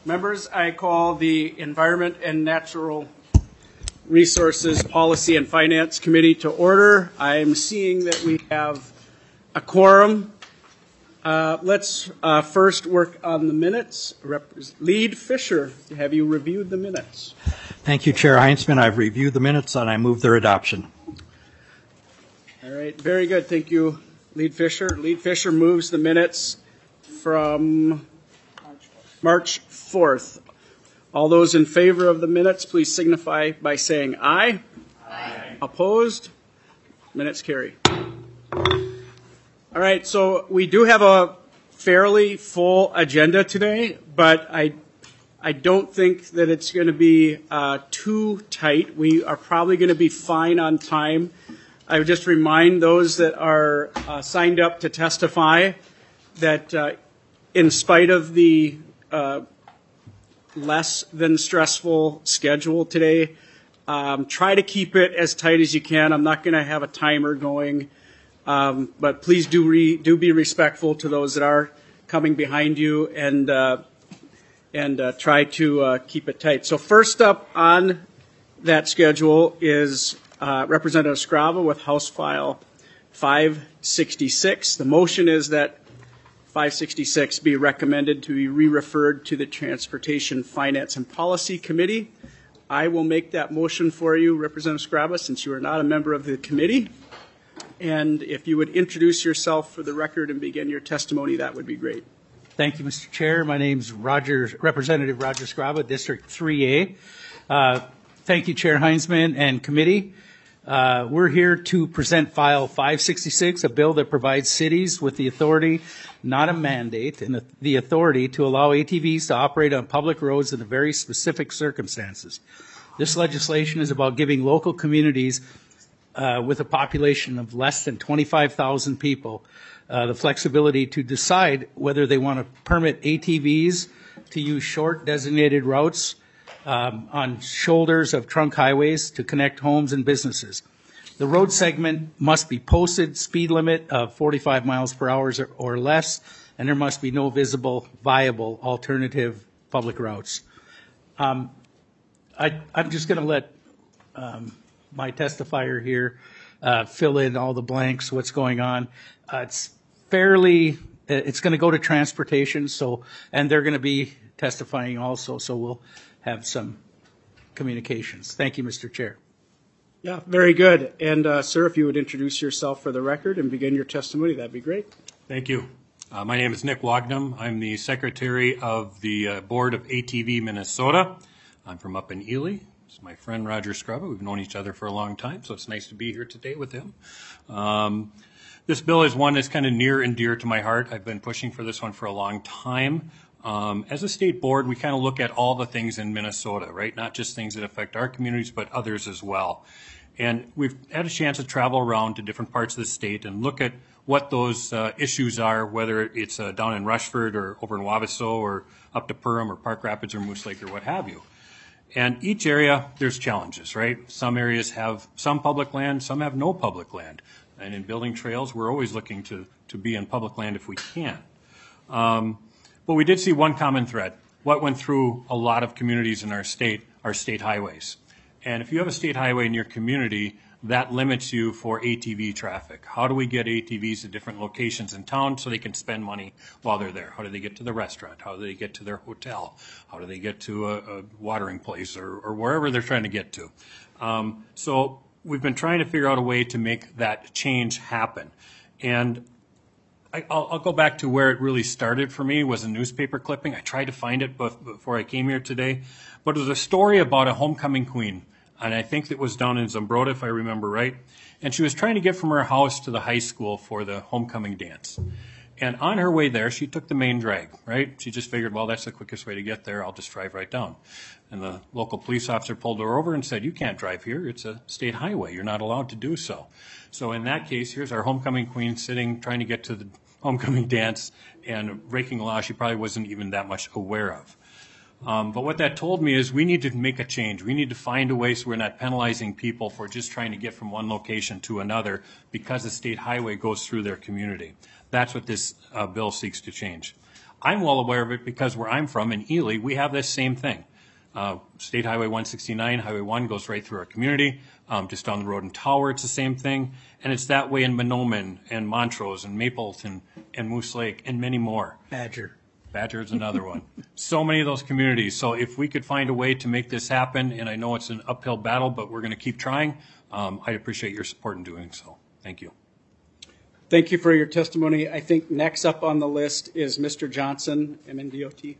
Members, I call the Environment and Natural Resources Policy and Finance Committee to order. I'm seeing that we have a quorum. Let's first work on the minutes. Lead Fisher, have you reviewed the minutes? Thank you, Chair Heinzman. I've reviewed the minutes and I move their adoption. All right, very good. Thank you, Lead Fisher. Lead Fisher moves the minutes from March 4th. All those in favor of the minutes, please signify by saying aye. Aye. Opposed? Minutes carry. All right, so we do have a fairly full agenda today, but I don't think that it's going to be too tight. We are probably going to be fine on time. I would just remind those that are signed up to testify that in spite of the less than stressful schedule today, try to keep it as tight as you can. I'm not going to have a timer going, but please do be respectful to those that are coming behind you and try to keep it tight. So first up on that schedule is Representative Scrava with House File 566. The motion is that 566 be recommended to be re-referred to the Transportation, Finance, and Policy Committee. I will make that motion for you, Representative Scrava, since you are not a member of the committee. And if you would introduce yourself for the record and begin your testimony, that would be great. Thank you, Mr. Chair. My name is Representative Roger Scrava, District 3A. Thank you, Chair Heinzman and committee. We're here to present File 566, a bill that provides cities with the authority, not a mandate, and the authority to allow ATVs to operate on public roads in very specific circumstances. This legislation is about giving local communities with a population of less than 25,000 people the flexibility to decide whether they want to permit ATVs to use short designated routes on shoulders of trunk highways to connect homes and businesses. The road segment must be posted speed limit of 45 miles per hour or less, and there must be no visible, viable alternative public routes. I'm just going to let my testifier here fill in all the blanks, what's going on. It's going to go to transportation, and they're going to be testifying also, so we'll have some communications. Thank you, Mr. Chair. Yeah, very good. And sir, if you would introduce yourself for the record and begin your testimony, that'd be great. Thank you. My name is Nick Wognum. I'm the Secretary of the Board of ATV Minnesota. I'm from up in Ely. This is my friend Roger Scrava. We've known each other for a long time, so it's nice to be here today with him. This bill is one that's kind of near and dear to my heart. I've been pushing for this one for a long time. As a state board, we kind of look at all the things in Minnesota, right? Not just things that affect our communities, but others as well. And we've had a chance to travel around to different parts of the state and look at what those issues are, whether it's down in Rushford or over in Wabiso or up to Perham or Park Rapids or Moose Lake or what have you. And each area, there's challenges, right? Some areas have some public land, some have no public land. And in building trails, we're always looking to be in public land if we can. But we did see one common thread. What went through a lot of communities in our state are state highways. And if you have a state highway in your community, that limits you for ATV traffic. How do we get ATVs to different locations in town so they can spend money while they're there? How do they get to the restaurant? How do they get to their hotel? How do they get to a watering place or wherever they're trying to get to? So we've been trying to figure out a way to make that change happen. And I'll go back to where it really started for me, was a newspaper clipping. I tried to find it before I came here today. But it was a story about a homecoming queen. And I think it was down in Zumbrota, if I remember right. And she was trying to get from her house to the high school for the homecoming dance. And on her way there, she took the main drag, right? She just figured, well, that's the quickest way to get there. I'll just drive right down. And the local police officer pulled her over and said, you can't drive here. It's a state highway. You're not allowed to do so. So in that case, here's our homecoming queen sitting, trying to get to the homecoming dance and breaking a law she probably wasn't even that much aware of. But what that told me is we need to make a change. We need to find a way so we're not penalizing people for just trying to get from one location to another because the state highway goes through their community. That's what this bill seeks to change. I'm well aware of it because where I'm from in Ely, we have this same thing. State Highway 169, Highway 1 goes right through our community. Just down the road in Tower, it's the same thing. And it's that way in Mahnomen and Montrose and Mapleton and Moose Lake and many more. Badger. Badger is another one. So many of those communities. So if we could find a way to make this happen, and I know it's an uphill battle, but we're going to keep trying, I'd appreciate your support in doing so. Thank you. Thank you for your testimony. I think next up on the list is Mr. Johnson, MNDOT.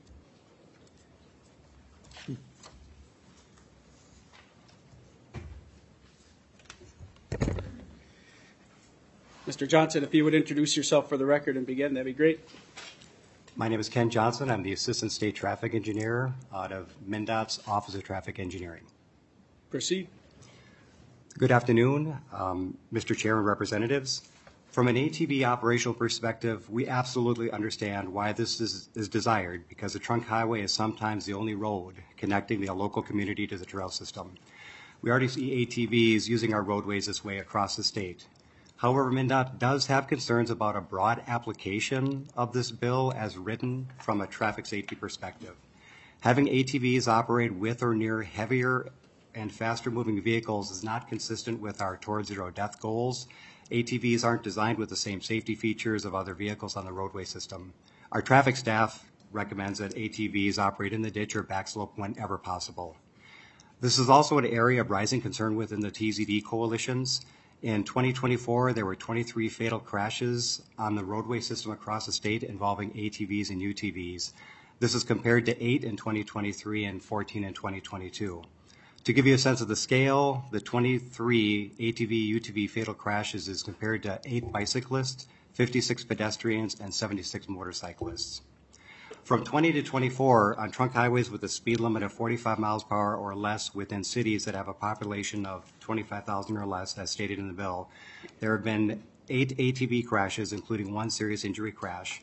Mr. Johnson, if you would introduce yourself for the record and begin, that'd be great. My name is Ken Johnson. I'm the Assistant State Traffic Engineer out of MnDOT's Office of Traffic Engineering. Proceed. Good afternoon, Mr. Chair and representatives. From an ATV operational perspective, we absolutely understand why this is desired, because the trunk highway is sometimes the only road connecting the local community to the trail system. We already see ATVs using our roadways this way across the state. However, MnDOT does have concerns about a broad application of this bill as written from a traffic safety perspective. Having ATVs operate with or near heavier and faster moving vehicles is not consistent with our Towards Zero Death goals. ATVs aren't designed with the same safety features of other vehicles on the roadway system. Our traffic staff recommends that ATVs operate in the ditch or backslope whenever possible. This is also an area of rising concern within the TZD coalitions. In 2024, there were 23 fatal crashes on the roadway system across the state involving ATVs and UTVs. This is compared to 8 in 2023 and 14 in 2022. To give you a sense of the scale, the 23 ATV, UTV fatal crashes is compared to 8 bicyclists, 56 pedestrians, and 76 motorcyclists. From 20 to 24, on trunk highways with a speed limit of 45 miles per hour or less within cities that have a population of 25,000 or less, as stated in the bill, there have been 8 ATV crashes, including 1 serious injury crash.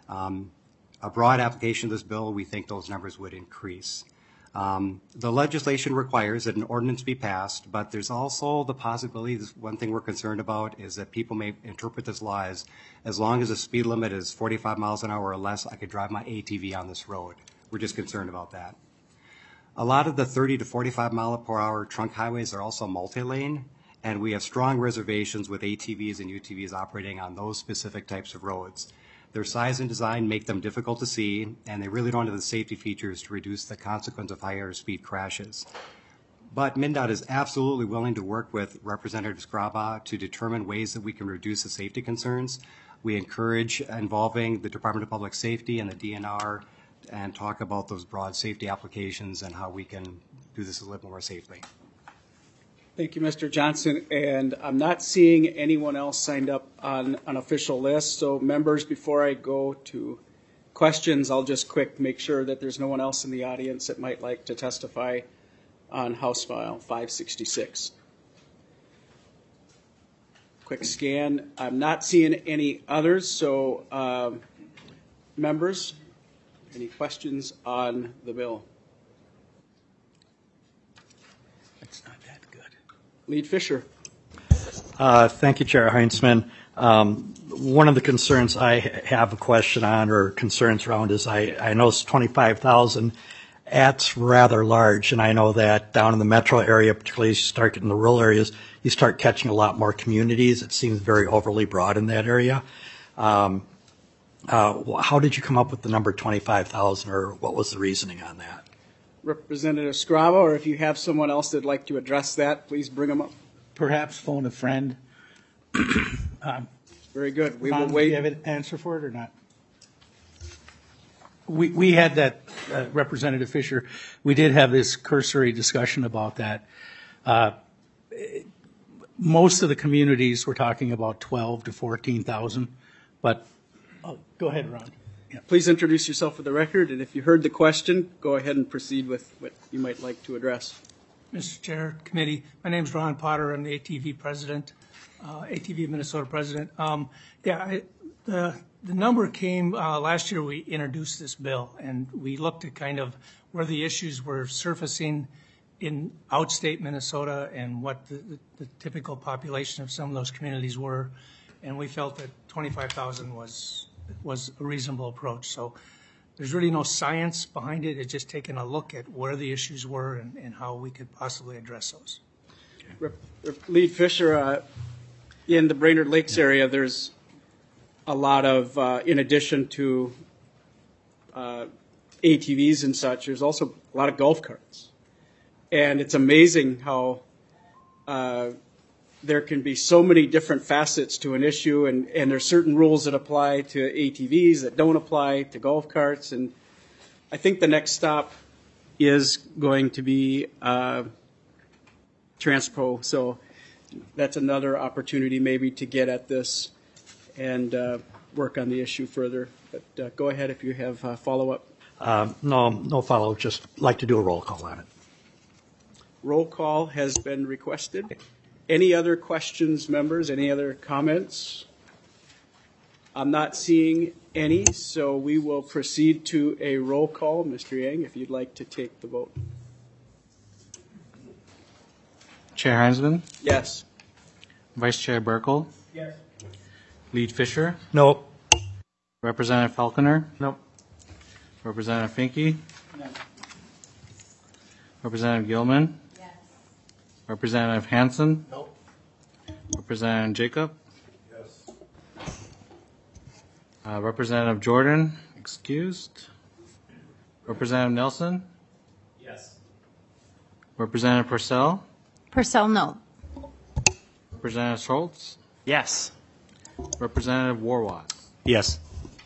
A broad application of this bill, we think those numbers would increase. The legislation requires that an ordinance be passed, but there's also the possibility, one thing we're concerned about is that people may interpret this law as long as the speed limit is 45 miles an hour or less, I could drive my ATV on this road. We're just concerned about that. A lot of the 30 to 45 mile per hour trunk highways are also multi-lane, and we have strong reservations with ATVs and UTVs operating on those specific types of roads. Their size and design make them difficult to see, and they really don't have the safety features to reduce the consequence of higher speed crashes. But MnDOT is absolutely willing to work with Representative Skraba to determine ways that we can reduce the safety concerns. We encourage involving the Department of Public Safety and the DNR and talk about those broad safety applications and how we can do this a little more safely. Thank you, Mr. Johnson. And I'm not seeing anyone else signed up on an official list. So members, before I go to questions, I'll just quick make sure that there's no one else in the audience that might like to testify on House File 566. Quick scan. I'm not seeing any others. So members, any questions on the bill? That's not that good. Lead Fisher. Thank you, Chair Heinzman. One of the concerns I have a question on or concerns around is I know it's 25,000. That's rather large, and I know that down in the metro area, particularly as you start getting the rural areas, you start catching a lot more communities. It seems very overly broad in that area. How did you come up with the number 25,000, or what was the reasoning on that? Representative Skraba, or if you have someone else that'd like to address that, please bring them up. Perhaps phone a friend. Very good. We Ron, will wait. Do you have an answer for it or not? We had that, Representative Fisher, we did have this cursory discussion about that. Most of the communities were talking about 12 to 14,000, but go ahead, Ron. Yeah. Please introduce yourself for the record, and if you heard the question, go ahead and proceed with what you might like to address. Mr. Chair, Committee, my name is Ron Potter. I'm the ATV president, ATV Minnesota president. The number came last year. We introduced this bill, and we looked at kind of where the issues were surfacing in outstate Minnesota and what the typical population of some of those communities were, and we felt that 25,000 was a reasonable approach. So there's really no science behind it. It's just taking a look at where the issues were and how we could possibly address those. Lead Fisher, in the Brainerd Lakes area, there's a lot of, in addition to ATVs and such, there's also a lot of golf carts. And it's amazing how there can be so many different facets to an issue, and there's certain rules that apply to ATVs that don't apply to golf carts. And I think the next stop is going to be Transpo. So that's another opportunity maybe to get at this and work on the issue further. But go ahead if you have follow-up. No follow-up, just like to do a roll call on it. Roll call has been requested. Any other questions, members? Any other comments? I'm not seeing any, so we will proceed to a roll call. Mr. Yang, if you'd like to take the vote. Chair Heinzman, Yes. Vice Chair Burkle, Yes. Lead Fisher, No. Representative Falconer, No. Representative Finke, No. Representative Gilman, Yes. Representative Hansen, No. Representative Jacob, Representative Jordan, excused, Representative Nelson, Yes. Representative Purcell, Purcell, no. Representative Schultz, Yes. Representative Warwatt. Yes.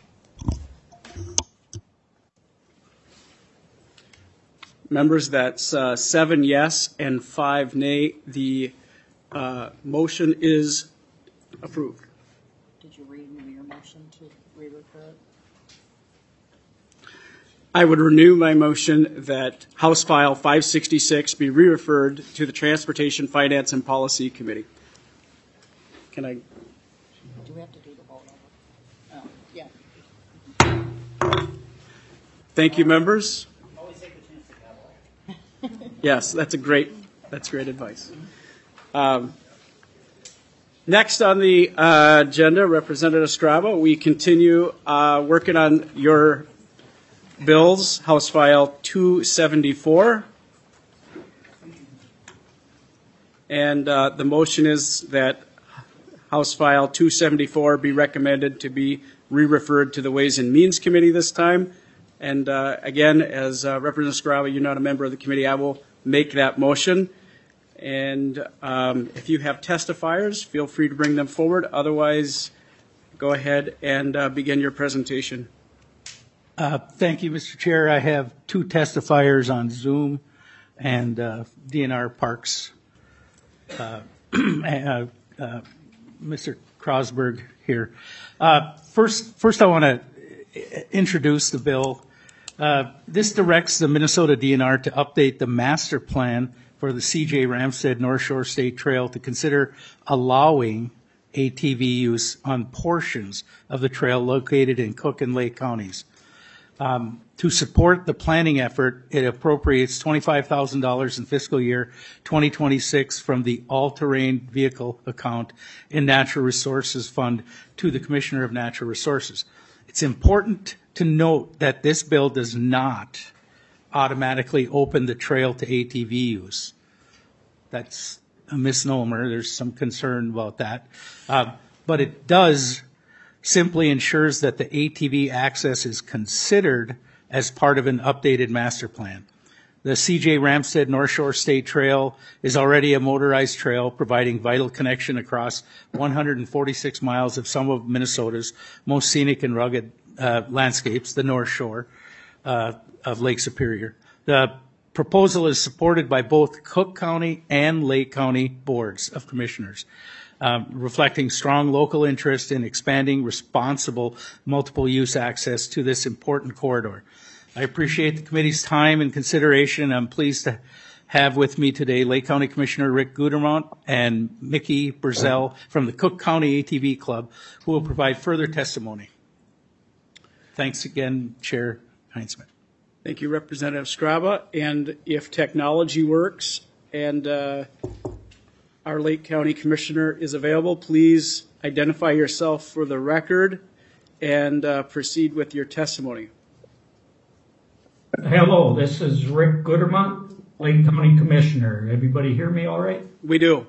Members, that's 7 yes and 5 nay. The motion is approved. Did you renew your motion to re-refer it? I would renew my motion that House File 566 be re-referred to the Transportation, Finance, and Policy Committee. Can I? Do we have to do the vote over? Oh, yeah. Thank you, members. Yes, that's great advice. Next on the agenda, Representative Scraba, we continue working on your bills, House File 274. And the motion is that House File 274 be recommended to be re-referred to the Ways and Means Committee this time. And again, as Representative Scraba, you're not a member of the committee, I will make that motion. And if you have testifiers, feel free to bring them forward. Otherwise, go ahead and begin your presentation. Thank you, Mr. Chair. I have 2 testifiers on Zoom and DNR Parks. Mr. Krosberg here. First, I want to introduce the bill. This directs the Minnesota DNR to update the master plan for the CJ Ramstead North Shore State Trail to consider allowing ATV use on portions of the trail located in Cook and Lake counties. To support the planning effort, it appropriates $25,000 in fiscal year 2026 from the all-terrain vehicle account in Natural Resources Fund to the Commissioner of Natural Resources. It's important to note that this bill does not automatically open the trail to ATV use. That's a misnomer. There's some concern about that. But it does simply ensures that the ATV access is considered as part of an updated master plan. The CJ Ramstead North Shore State Trail is already a motorized trail providing vital connection across 146 miles of some of Minnesota's most scenic and rugged landscapes, the North Shore of Lake Superior. The proposal is supported by both Cook County and Lake County boards of commissioners, reflecting strong local interest in expanding responsible multiple use access to this important corridor. I appreciate the committee's time and consideration. I'm pleased to have with me today Lake County Commissioner Rick Gudermont and Mickey Burzell from the Cook County ATV Club, who will provide further testimony. Thanks again, Chair Heinzman. Thank you, Representative Scraba. And if technology works and our Lake County Commissioner is available, please identify yourself for the record and proceed with your testimony. Hello, this is Rick Goodermont, Lake County Commissioner. Everybody hear me all right? We do.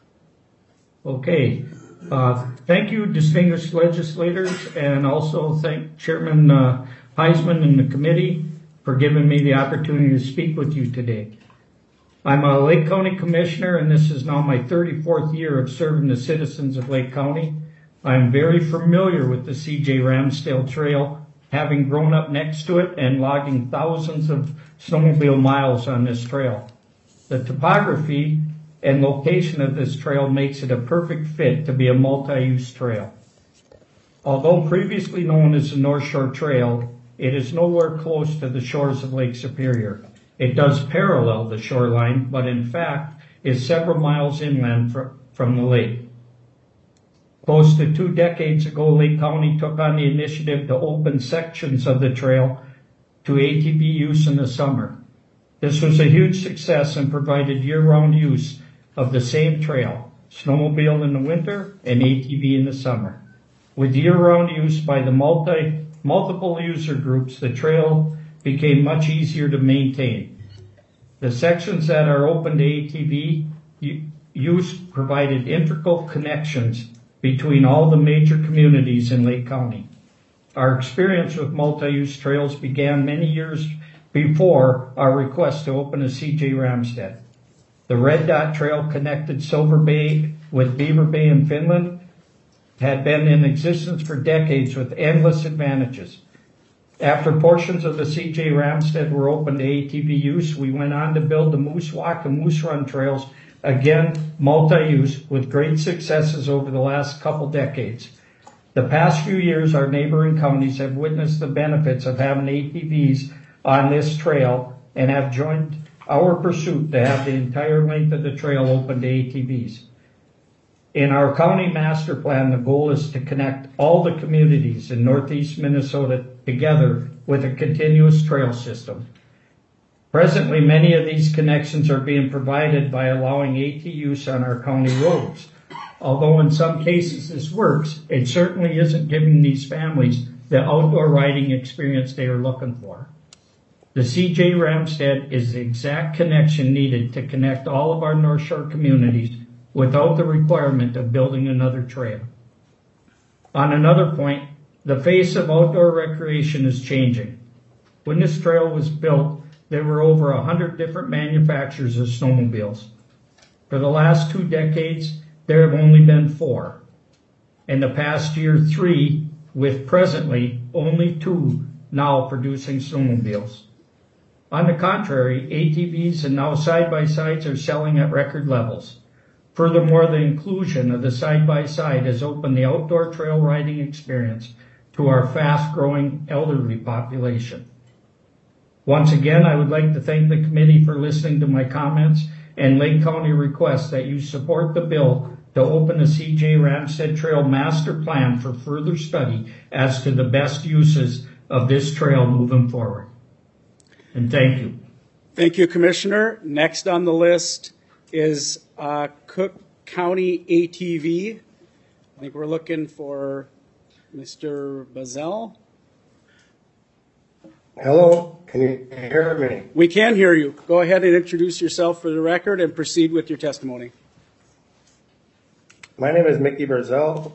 Okay. Thank you, distinguished legislators, and also thank Chairman Heisman and the committee for giving me the opportunity to speak with you today. I'm a Lake County Commissioner, and this is now my 34th year of serving the citizens of Lake County. I'm very familiar with the CJ Ramsdale Trail, having grown up next to it and logging thousands of snowmobile miles on this trail. The topography and location of this trail makes it a perfect fit to be a multi-use trail. Although previously known as the North Shore Trail, it is nowhere close to the shores of Lake Superior. It does parallel the shoreline, but in fact is several miles inland from the lake. Close to 2 decades ago, Lake County took on the initiative to open sections of the trail to ATV use in the summer. This was a huge success and provided year-round use of the same trail, snowmobile in the winter and ATV in the summer. With year-round use by the multiple user groups, the trail became much easier to maintain. The sections that are open to ATV use provided integral connections between all the major communities in Lake County. Our experience with multi-use trails began many years before our request to open a CJ Ramstead. The Red Dot Trail connected Silver Bay with Beaver Bay in Finland had been in existence for decades with endless advantages. After portions of the CJ Ramstead were open to ATV use, we went on to build the Moose Walk and Moose Run trails, again multi-use with great successes over the last couple decades. The past few years, our neighboring counties have witnessed the benefits of having ATVs on this trail and have joined our pursuit to have the entire length of the trail open to ATVs. In our county master plan, the goal is to connect all the communities in northeast Minnesota together with a continuous trail system. Presently, many of these connections are being provided by allowing AT use on our county roads. Although in some cases this works, it certainly isn't giving these families the outdoor riding experience they are looking for. The CJ Ramstead is the exact connection needed to connect all of our North Shore communities without the requirement of building another trail. On another point, the face of outdoor recreation is changing. When this trail was built, there were over 100 different manufacturers of snowmobiles. For the last 2 decades, there have only been 4. In the past year, 3, with presently only 2 now producing snowmobiles. On the contrary, ATVs and now side-by-sides are selling at record levels. Furthermore, the inclusion of the side-by-side has opened the outdoor trail riding experience to our fast-growing elderly population. Once again, I would like to thank the committee for listening to my comments and Lake County request that you support the bill to open the CJ Ramstead Trail Master Plan for further study as to the best uses of this trail moving forward. And thank you. Thank you, Commissioner. Next on the list is Cook County ATV. I think we're looking for Mr. Bazell. Hello, can you hear me? We can hear you. Go ahead and introduce yourself for the record and proceed with your testimony. My name is Mickey Barzell,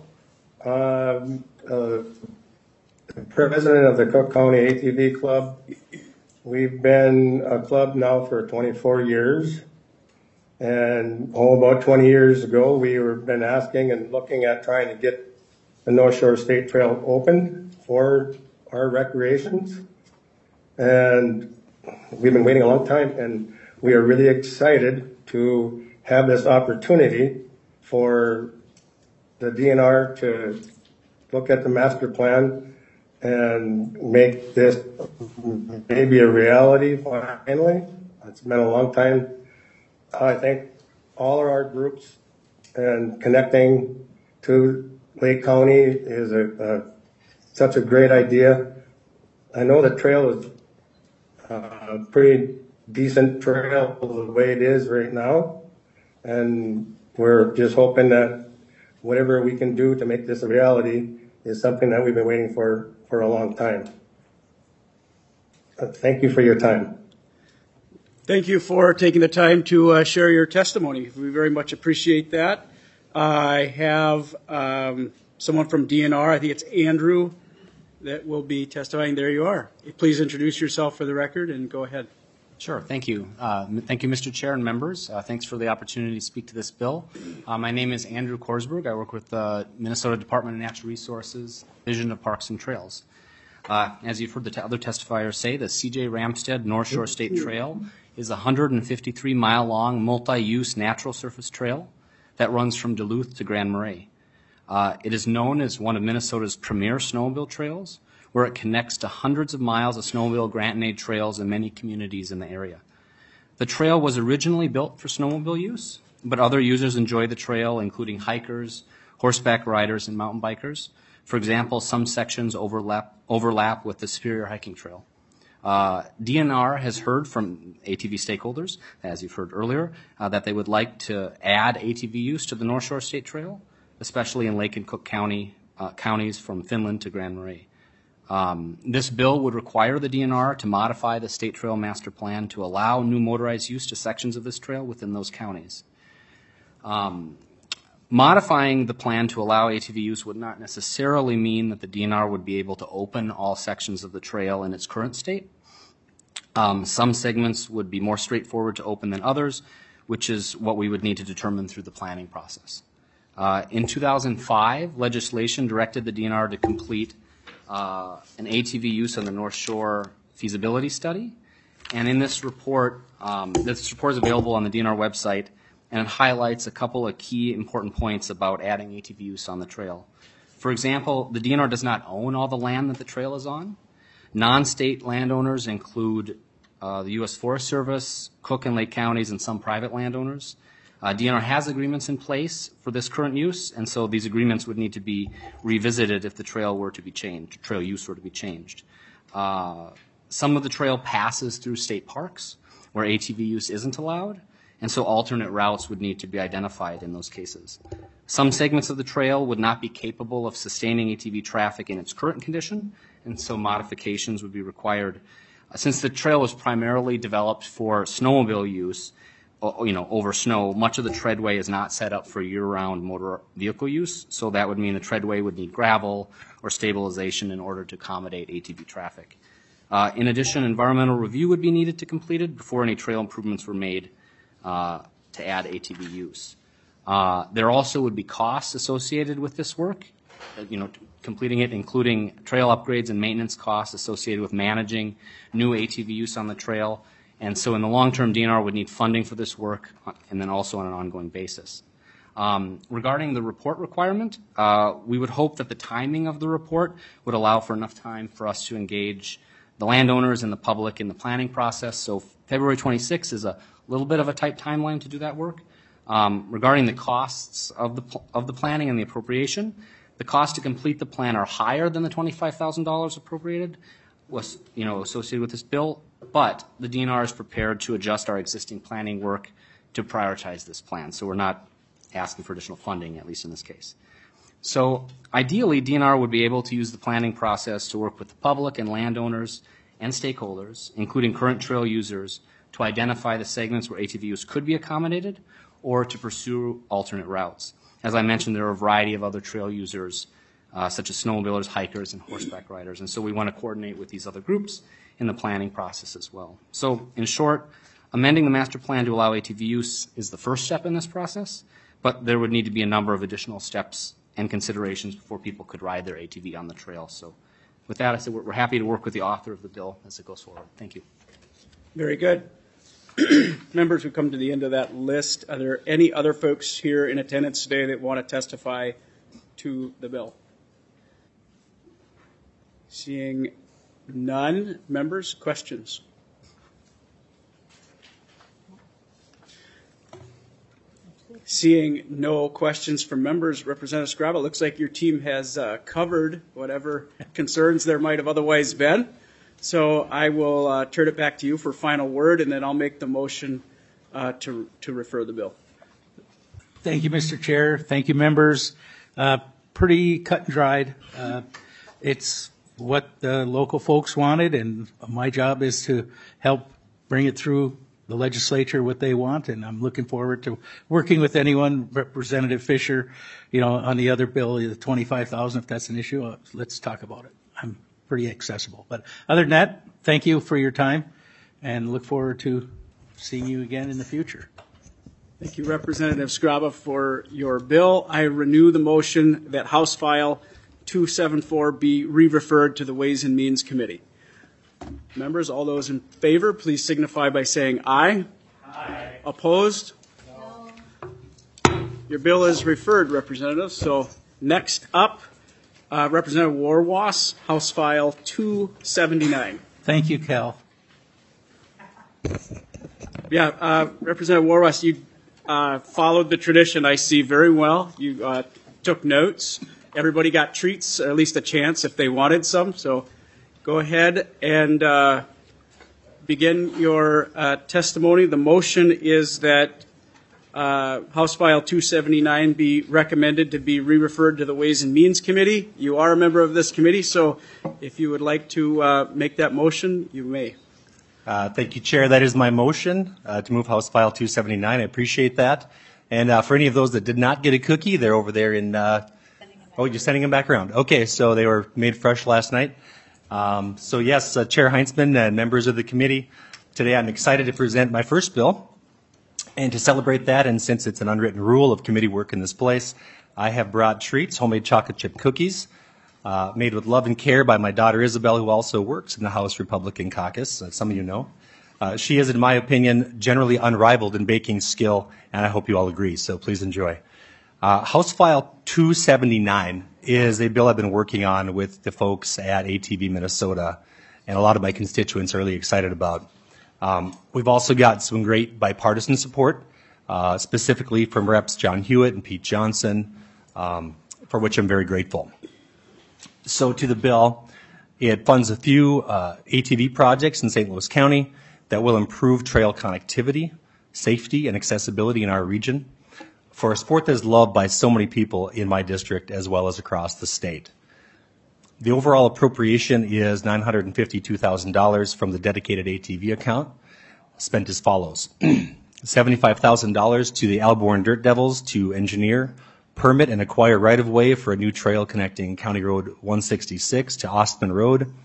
president of the Cook County ATV Club. We've been a club now for 24 years. And about 20 years ago, we were been asking and looking at trying to get the North Shore State Trail open for our recreations. And we've been waiting a long time, and we are really excited to have this opportunity for the DNR to look at the master plan and make this maybe a reality finally. It's been a long time. I think all of our groups and connecting to Lake County is such a great idea. I know the trail is a pretty decent trail the way it is right now, and we're just hoping that whatever we can do to make this a reality is something that we've been waiting for a long time. Thank you for your time. Thank you for taking the time to share your testimony. We very much appreciate that. I have someone from DNR, I think it's Andrew, that will be testifying. There you are. Please introduce yourself for the record and go ahead. Sure, thank you. Thank you, Mr. Chair and members. Thanks for the opportunity to speak to this bill. My name is Andrew Korsberg. I work with the Minnesota Department of Natural Resources, Division of Parks and Trails. As you've heard the other testifiers say, the C.J. Ramstad North Shore State Trail is a 153-mile-long multi-use natural surface trail that runs from Duluth to Grand Marais. It is known as one of Minnesota's premier snowmobile trails, where it connects to hundreds of miles of snowmobile grant and aid trails in many communities in the area. The trail was originally built for snowmobile use, but other users enjoy the trail, including hikers, horseback riders, and mountain bikers. For example, some sections overlap with the Superior Hiking Trail. DNR has heard from ATV stakeholders, as you've heard earlier, that they would like to add ATV use to the North Shore State Trail, especially in Lake and Cook counties from Finland to Grand Marais. This bill would require the DNR to modify the State Trail Master Plan to allow new motorized use to sections of this trail within those counties. Modifying the plan to allow ATV use would not necessarily mean that the DNR would be able to open all sections of the trail in its current state. Some segments would be more straightforward to open than others, which is what we would need to determine through the planning process. In 2005, legislation directed the DNR to complete an ATV use on the North Shore feasibility study. And in this report is available on the DNR website, and it highlights a couple of key important points about adding ATV use on the trail. For example, the DNR does not own all the land that the trail is on. Non-state landowners include the U.S. Forest Service, Cook and Lake counties, and some private landowners. DNR has agreements in place for this current use, and so these agreements would need to be revisited if the trail were to be changed, trail use were to be changed. Some of the trail passes through state parks where ATV use isn't allowed, and so alternate routes would need to be identified in those cases. Some segments of the trail would not be capable of sustaining ATV traffic in its current condition, and so modifications would be required. Since the trail was primarily developed for snowmobile use, over snow, much of the treadway is not set up for year-round motor vehicle use, so that would mean the treadway would need gravel or stabilization in order to accommodate ATV traffic. In addition, environmental review would be needed to complete it before any trail improvements were made to add ATV use. There also would be costs associated with this work, completing it, including trail upgrades and maintenance costs associated with managing new ATV use on the trail. And so in the long term, DNR would need funding for this work and then also on an ongoing basis. Regarding the report requirement, we would hope that the timing of the report would allow for enough time for us to engage the landowners and the public in the planning process. So February 26th is a little bit of a tight timeline to do that work. Regarding the costs of the planning and the appropriation, the costs to complete the plan are higher than the $25,000 appropriated associated with this bill, but the DNR is prepared to adjust our existing planning work to prioritize this plan. So we're not asking for additional funding, at least in this case. So ideally, DNR would be able to use the planning process to work with the public and landowners and stakeholders, including current trail users, to identify the segments where ATV use could be accommodated or to pursue alternate routes. As I mentioned, there are a variety of other trail users, such as snowmobilers, hikers, and horseback riders. And so we want to coordinate with these other groups in the planning process as well. So in short, amending the master plan to allow ATV use is the first step in this process, but there would need to be a number of additional steps and considerations before people could ride their ATV on the trail. So with that, I said we're happy to work with the author of the bill as it goes forward. Thank you. Very good. Members, we come to the end of that list. Are there any other folks here in attendance today that want to testify to the bill? Seeing none. Members, questions? Seeing no questions from members, Representative Scraba, it looks like your team has covered whatever concerns there might have otherwise been. So I will turn it back to you for final word, and then I'll make the motion to refer the bill. Thank you, Mr. Chair. Thank you, members. Pretty cut and dried. It's what the local folks wanted, and my job is to help bring it through the legislature what they want, and I'm looking forward to working with anyone, Representative Fisher, on the other bill, the $25,000, if that's an issue, let's talk about it. I'm pretty accessible. But other than that, thank you for your time, and look forward to seeing you again in the future. Thank you, Representative Scraba, for your bill. I renew the motion that House File 274 be re-referred to the Ways and Means Committee. Members, all those in favor, please signify by saying aye. Aye. Opposed? No. Your bill is referred, Representative. So next up, Representative Warwas, House File 279. Thank you, Cal. Yeah, Representative Warwas, you followed the tradition, I see, very well. You took notes. Everybody got treats, or at least a chance if they wanted some. So go ahead and begin your testimony. The motion is that House File 279 be recommended to be re-referred to the Ways and Means Committee. You are a member of this committee, so if you would like to make that motion, you may. Thank you, Chair. That is my motion to move House File 279. I appreciate that. And for any of those that did not get a cookie, they're over there in oh, you're sending them back around. Okay, so they were made fresh last night. So yes, Chair Heinzman and members of the committee, today I'm excited to present my first bill. And to celebrate that, and since it's an unwritten rule of committee work in this place, I have brought treats, homemade chocolate chip cookies, made with love and care by my daughter Isabel, who also works in the House Republican Caucus, as some of you know. She is, in my opinion, generally unrivaled in baking skill, and I hope you all agree, so please enjoy. House File 279 is a bill I've been working on with the folks at ATV Minnesota, and a lot of my constituents are really excited about. We've also got some great bipartisan support, specifically from Reps John Hewitt and Pete Johnson, for which I'm very grateful. So to the bill, it funds a few ATV projects in St. Louis County that will improve trail connectivity, safety, and accessibility in our region for a sport that is loved by so many people in my district as well as across the state. The overall appropriation is $952,000 from the dedicated ATV account, spent as follows. $75,000 to the Alborn Dirt Devils to engineer, permit, and acquire right-of-way for a new trail connecting County Road 166 to Ostman Road.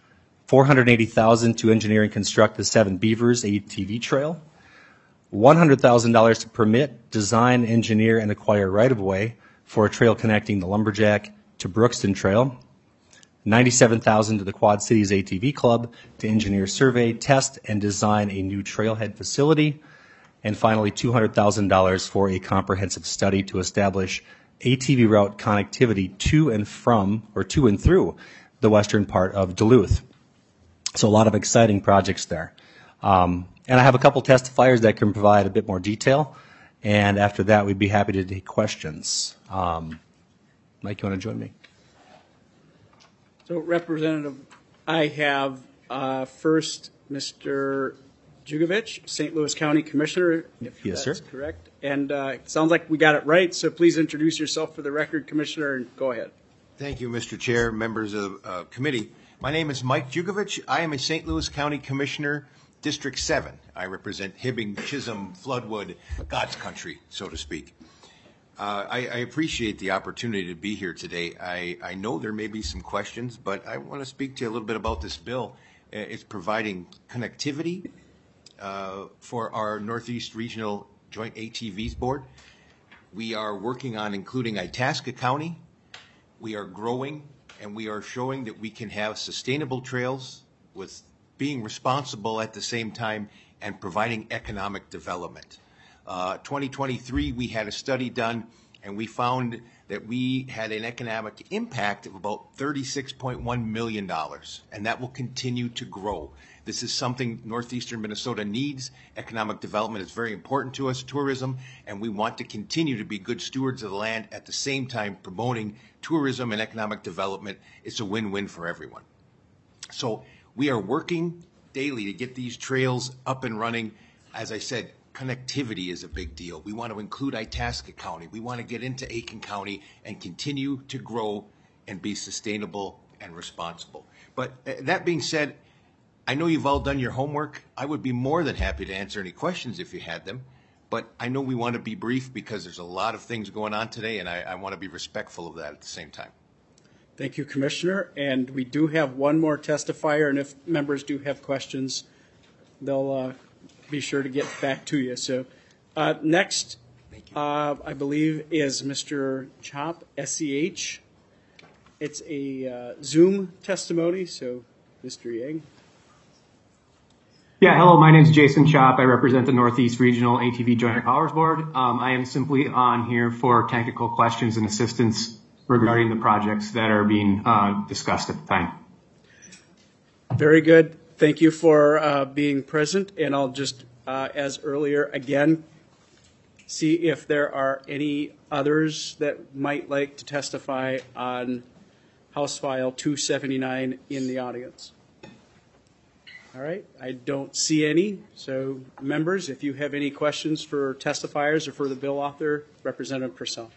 $480,000 to engineer and construct the Seven Beavers ATV trail. $100,000 to permit, design, engineer, and acquire right-of-way for a trail connecting the Lumberjack to Brookston Trail. $97,000 to the Quad Cities ATV Club to engineer, survey, test, and design a new trailhead facility. And finally, $200,000 for a comprehensive study to establish ATV route connectivity to and from, or to and through, the western part of Duluth. So a lot of exciting projects there. And I have a couple testifiers that can provide a bit more detail. And after that, we'd be happy to take questions. Mike, you want to join me? So, Representative, I have first Mr. Jugovich, St. Louis County Commissioner, if yes, that's sir. correct. And it sounds like we got it right, so please introduce yourself for the record, Commissioner, and go ahead. Thank you, Mr. Chair, members of the committee. My name is Mike Jugovich. I am a St. Louis County Commissioner, District 7. I represent Hibbing, Chisholm, Floodwood, God's country, so to speak. I appreciate the opportunity to be here today. I know there may be some questions, but I want to speak to you a little bit about this bill. It's providing connectivity for our Northeast Regional Joint ATVs Board. We are working on including Itasca County. We are growing, and we are showing that we can have sustainable trails with being responsible at the same time and providing economic development. 2023, we had a study done, and we found that we had an economic impact of about $36.1 million, and that will continue to grow. This is something northeastern Minnesota needs. Economic development is very important to us, tourism, and we want to continue to be good stewards of the land at the same time promoting tourism and economic development. It's a win-win for everyone. So we are working daily to get these trails up and running. As I said, connectivity is a big deal. We want to include Itasca County. We want to get into Aiken County and continue to grow and be sustainable and responsible. But that being said, I know you've all done your homework. I would be more than happy to answer any questions if you had them. But I know we want to be brief because there's a lot of things going on today, and I want to be respectful of that at the same time. Thank you, Commissioner. And we do have one more testifier, and if members do have questions, they'll be sure to get back to you. So next, I believe, is Mr. Chop, SEH. It's a Zoom testimony, so Mr. Yang. Yeah, hello, my name is Jason Chop. I represent the Northeast Regional ATV Joint Powers Board. I am simply on here for technical questions and assistance regarding the projects that are being discussed at the time. Very good. Thank you for being present, and I'll just, as earlier, again, see if there are any others that might like to testify on House File 279 in the audience. All right, I don't see any. So, members, if you have any questions for testifiers or for the bill author, Representative Purcell.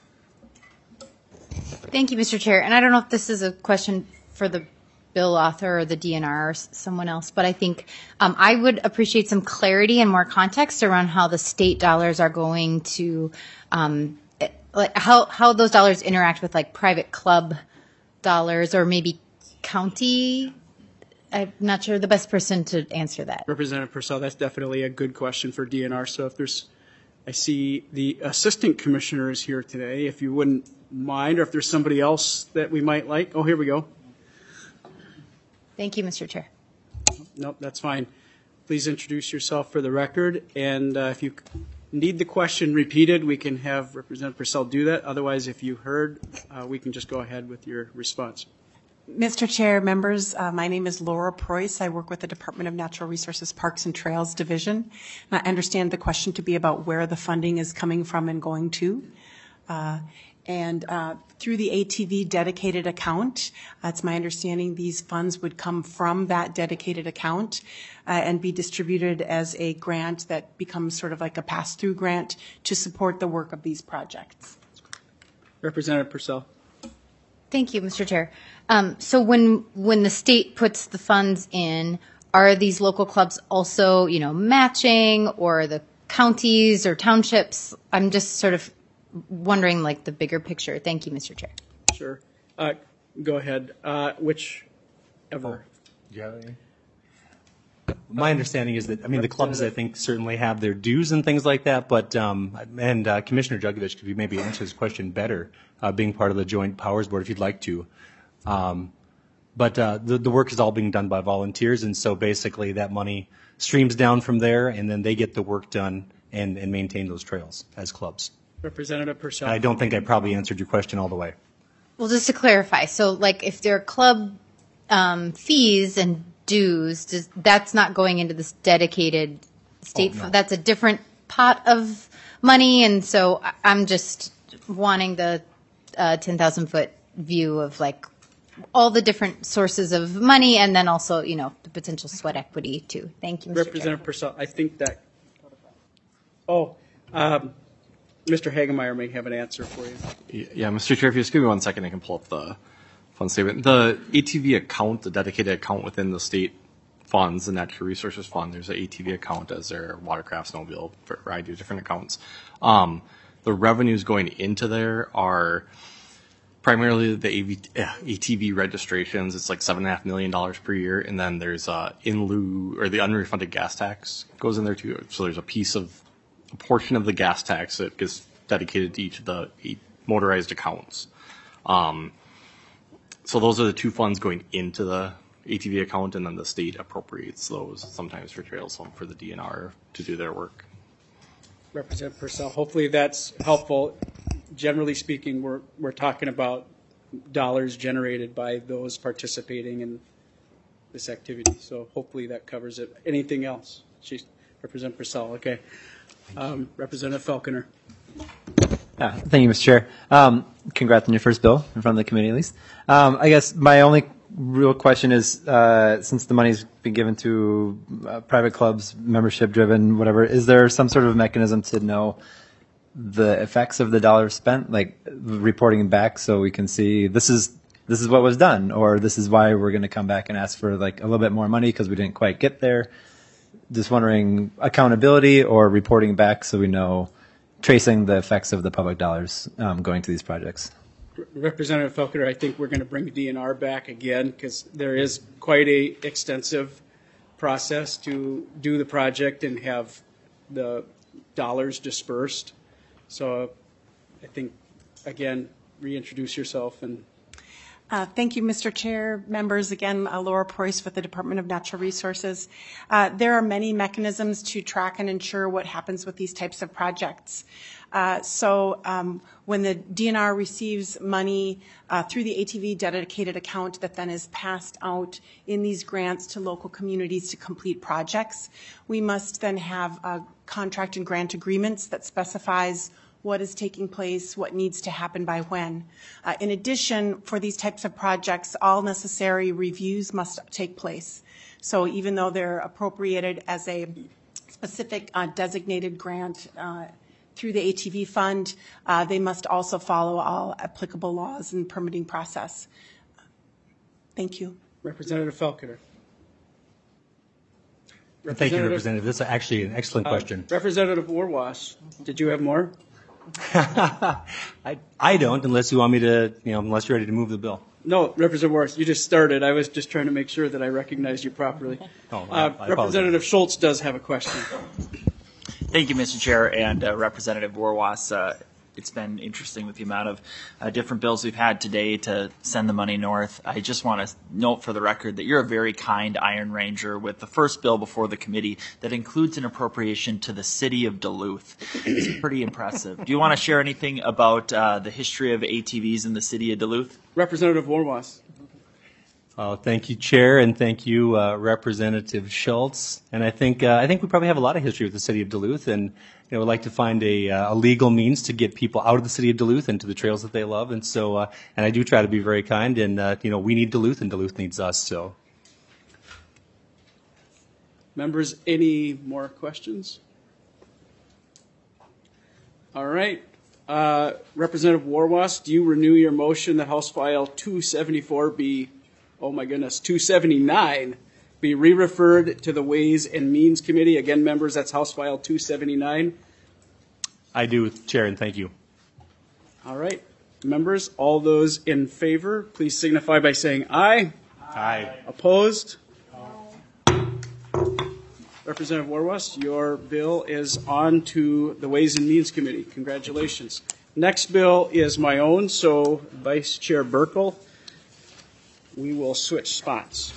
Thank you, Mr. Chair. And I don't know if this is a question for the bill author or the DNR or someone else, but I think I would appreciate some clarity and more context around how the state dollars are going to, like how those dollars interact with like private club dollars or maybe county. I'm not sure the best person to answer that. Representative Purcell, that's definitely a good question for DNR. So if there's, I see the Assistant Commissioner is here today. If you wouldn't mind, or if there's somebody else that we might like. Oh, here we go. Thank you, Mr. Chair. Nope, that's fine. Please introduce yourself for the record. And if you need the question repeated, we can have Representative Purcell do that. Otherwise, if you heard, we can just go ahead with your response. Mr. Chair, members, my name is Laura Preuss. I work with the Department of Natural Resources Parks and Trails Division. I understand the question to be about where the funding is coming from and going to. And through the ATV dedicated account, it's my understanding these funds would come from that dedicated account and be distributed as a grant that becomes sort of like a pass-through grant to support the work of these projects. Representative Purcell. Thank you, Mr. Chair. So when the state puts the funds in, are these local clubs also, matching, or the counties or townships? I'm just sort of wondering, like, the bigger picture. Thank you, Mr. Chair. Sure. Go ahead. Whichever. Yeah. My understanding is that, the clubs, I think, certainly have their dues and things like that, but, Commissioner Jugovich, could you maybe answer this question better, being part of the Joint Powers Board, if you'd like to. But the work is all being done by volunteers, and so basically that money streams down from there, and then they get the work done and maintain those trails as clubs. Representative Purcell. I don't think I probably answered your question all the way. Well, just to clarify, so like if there are club fees and dues, that's not going into this dedicated state fund. That's a different pot of money, and so I'm just wanting the 10,000-foot view of like all the different sources of money, and then also, the potential sweat equity too. Thank you, Mr. Representative Purcell, I think that. Mr. Hagemeyer may have an answer for you. Yeah, Mr. Chair, if you just give me 1 second, I can pull up the fund statement. The ATV account, the dedicated account within the state funds, the Natural Resources Fund, there's an ATV account as their watercraft, snowmobile, variety of different accounts. The revenues going into there are primarily the ATV registrations. It's like $7.5 million per year, and then there's in lieu, or the unrefunded gas tax goes in there too. So there's a portion of the gas tax that gets dedicated to each of the motorized accounts. So those are the two funds going into the ATV account, and then the state appropriates those sometimes for trails, some for the DNR to do their work. Representative Purcell, hopefully that's helpful. Generally speaking, we're talking about dollars generated by those participating in this activity. So hopefully that covers it. Anything else? Representative Purcell, okay. Representative Falconer. Thank you, Mr. Chair. Congrats on your first bill in front of the committee, at least. I guess my only real question is, since the money's been given to private clubs, membership-driven, whatever, is there some sort of mechanism to know the effects of the dollars spent, like reporting back, so we can see this is this is what was done, or this is why we're going to come back and ask for like a little bit more money because we didn't quite get there. Just wondering accountability or reporting back so we know, tracing the effects of the public dollars going to these projects. Representative Felker, I think we're going to bring DNR back again because there is quite a extensive process to do the project and have the dollars dispersed. So I think, again, reintroduce yourself. And Thank you, Mr. Chair, members. Again, Laura Preuss with the Department of Natural Resources. There are many mechanisms to track and ensure what happens with these types of projects. When the DNR receives money through the ATV dedicated account that then is passed out in these grants to local communities to complete projects, we must then have contract and grant agreements that specifies what is taking place, what needs to happen by when. In addition, for these types of projects, all necessary reviews must take place. So even though they're appropriated as a specific designated grant through the ATV fund, they must also follow all applicable laws and permitting process. Thank you. Representative Felker. Thank you, Representative. This is actually an excellent question. Representative Warwas, did you have more? I don't, unless you want me to, unless you're ready to move the bill. No, Representative Warwas, you just started. I was just trying to make sure that I recognized you properly. I Representative Schultz does have a question. Thank you, Mr. Chair, and Representative Warwas. It's been interesting with the amount of different bills we've had today to send the money north. I just want to note for the record that you're a very kind Iron Ranger with the first bill before the committee that includes an appropriation to the city of Duluth. It's pretty impressive. Do you want to share anything about the history of ATVs in the city of Duluth? Representative Warwas. Thank you, Chair, and thank you, Representative Schultz. And I think we probably have a lot of history with the city of Duluth, and we'd like to find a legal means to get people out of the city of Duluth and to the trails that they love. And so, and I do try to be very kind. And we need Duluth, and Duluth needs us. So, members, any more questions? All right. Representative Warwas, do you renew your motion that House File 274 be 279 be re-referred to the Ways and Means Committee? Again, members, that's House File 279. I do, Chair, and thank you. All right. Members, all those in favor, please signify by saying aye. Aye. Opposed? Representative Warwas, your bill is on to the Ways and Means Committee. Congratulations. Next bill is my own, so Vice Chair Burkle, we will switch spots.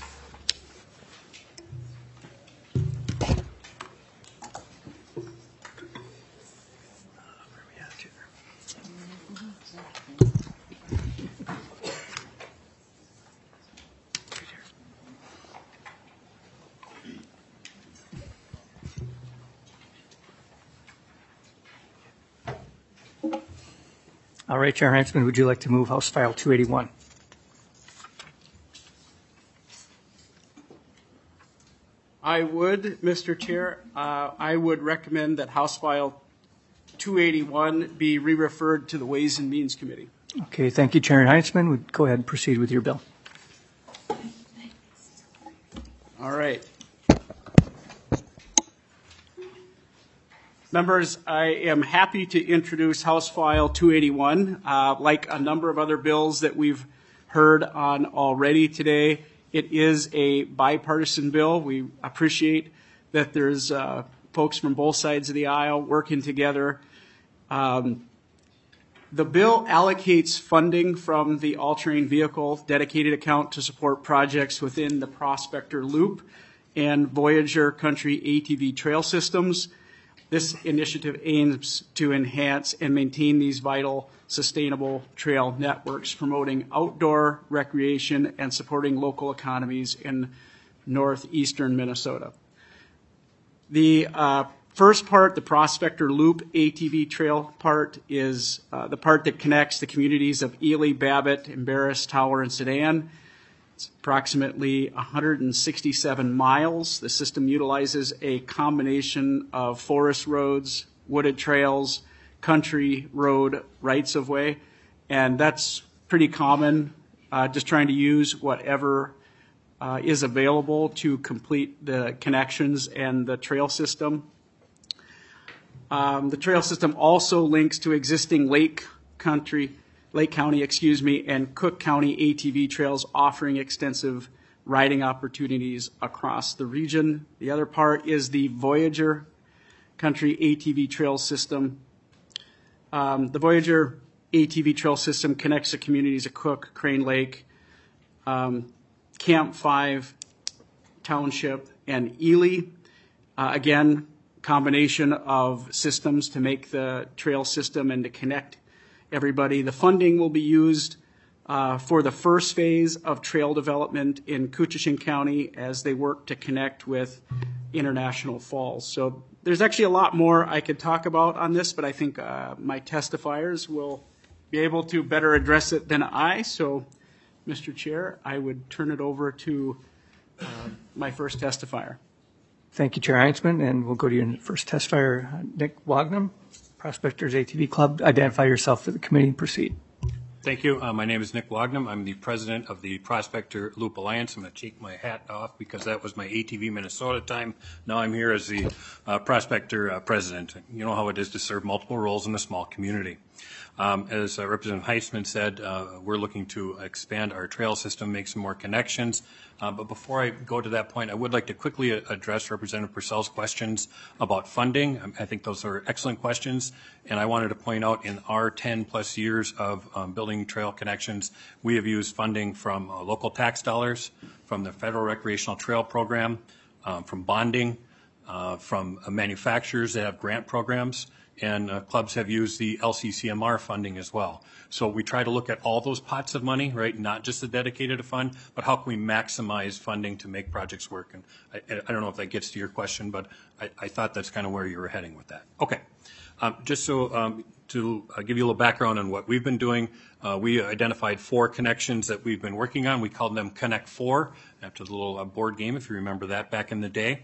All right, Chair Heinzman, would you like to move House File 281? I would, Mr. Chair. I would recommend that House File 281 be re-referred to the Ways and Means Committee. Okay, thank you, Chair Heinzman. Would go ahead and proceed with your bill. All right. Members, I am happy to introduce House File 281. Like a number of other bills that we've heard on already today, it is a bipartisan bill. We appreciate that there's folks from both sides of the aisle working together. The bill allocates funding from the all-terrain vehicle dedicated account to support projects within the Prospector Loop and Voyager Country ATV trail systems. This initiative aims to enhance and maintain these vital, sustainable trail networks, promoting outdoor recreation and supporting local economies in northeastern Minnesota. The first part, the Prospector Loop ATV trail part, is the part that connects the communities of Ely, Babbitt, Embarrass, Tower, and Sedan. It's approximately 167 miles. The system utilizes a combination of forest roads, wooded trails, country road rights-of-way, and that's pretty common just trying to use whatever is available to complete the connections and the trail system. The trail system also links to existing Lake County, and Cook County ATV trails, offering extensive riding opportunities across the region. The other part is the Voyager Country ATV trail system. The Voyager ATV trail system connects the communities of Cook, Crane Lake, Camp 5 Township, and Ely. Again, combination of systems to make the trail system and to connect everybody. The funding will be used for the first phase of trail development in Koochiching County as they work to connect with International Falls. So there's actually a lot more I could talk about on this, but I think my testifiers will be able to better address it than I. So, Mr. Chair, I would turn it over to my first testifier. Thank you, Chair Heinzman, and we'll go to your first testifier, Nick Wagnum, Prospectors ATV Club. Identify yourself for the committee and proceed. Thank you. My name is Nick Wagnum. I'm the president of the Prospector Loop Alliance. I'm going to take my hat off because that was my ATV Minnesota time. Now I'm here as the Prospector president. You know how it is to serve multiple roles in a small community. As Representative Heisman said, we're looking to expand our trail system, make some more connections. But before I go to that point, I would like to quickly address Representative Purcell's questions about funding. I think those are excellent questions. And I wanted to point out in our 10 plus years of building trail connections, we have used funding from local tax dollars, from the Federal Recreational Trail Program, from bonding, from manufacturers that have grant programs, and clubs have used the LCCMR funding as well. So we try to look at all those pots of money, right? Not just the dedicated fund, but how can we maximize funding to make projects work? And I don't know if that gets to your question, but I thought that's kind of where you were heading with that. Okay. Just so to give you a little background on what we've been doing, we identified 4 connections that we've been working on. We called them Connect 4, after the little board game, if you remember that back in the day.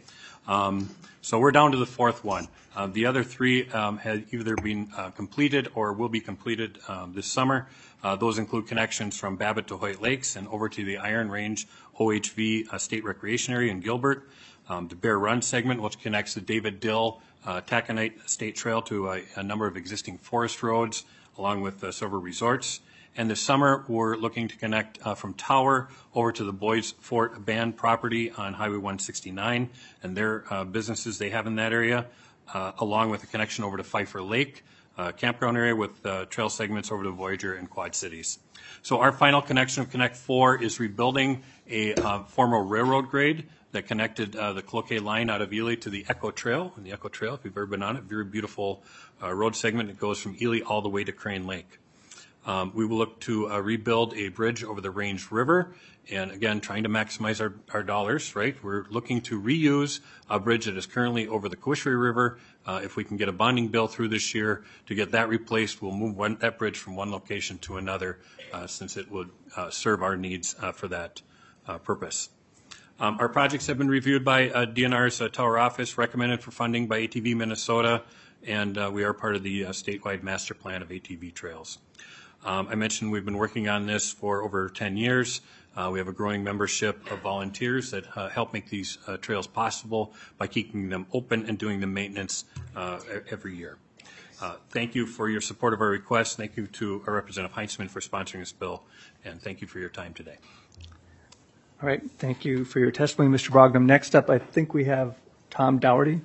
So we're down to the 4th one. The other 3 had either been completed or will be completed this summer. Those include connections from Babbitt to Hoyt Lakes and over to the Iron Range OHV State Recreation Area in Gilbert. The Bear Run segment, which connects the David Dill Taconite State Trail to a number of existing forest roads, along with several resorts. And this summer, we're looking to connect from Tower over to the Boys Fort Band property on Highway 169 and their businesses they have in that area, along with a connection over to Pfeiffer Lake campground area with trail segments over to Voyager and Quad Cities. So our final connection of Connect 4 is rebuilding a former railroad grade that connected the Cloquet line out of Ely to the Echo Trail. And the Echo Trail, if you've ever been on it, very beautiful road segment. It goes from Ely all the way to Crane Lake. We will look to rebuild a bridge over the Range River, and again, trying to maximize our dollars, right? We're looking to reuse a bridge that is currently over the Quishray River. If we can get a bonding bill through this year to get that replaced, we'll move that bridge from one location to another, since it would serve our needs for that purpose. Our projects have been reviewed by DNR's Tower Office, recommended for funding by ATV Minnesota, and we are part of the statewide master plan of ATV trails. I mentioned we've been working on this for over 10 years. We have a growing membership of volunteers that help make these trails possible by keeping them open and doing the maintenance every year. Thank you for your support of our request. Thank you to our Representative Heintzeman for sponsoring this bill, and thank you for your time today. All right, thank you for your testimony, Mr. Brogdon. Next up, I think we have Tom Dougherty.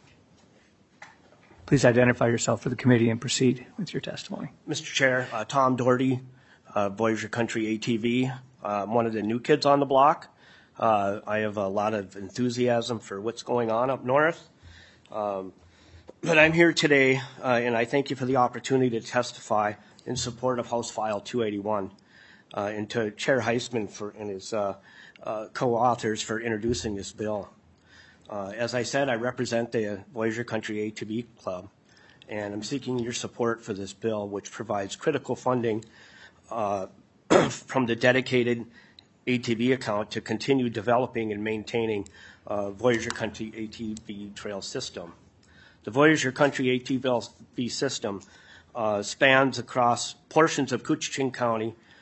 Please identify yourself for the committee and proceed with your testimony. Mr. Chair, Tom Dougherty, Voyager Country ATV. I'm one of the new kids on the block. I have a lot of enthusiasm for what's going on up north. But I'm here today, and I thank you for the opportunity to testify in support of House File 281, and to Chair Heisman and his co-authors for introducing this bill. As I said, I represent the Voyager Country ATV Club, and I'm seeking your support for this bill, which provides critical funding from the dedicated ATV account to continue developing and maintaining Voyager Country ATV trail system. The Voyager Country ATV system spans across portions of Koochiching County,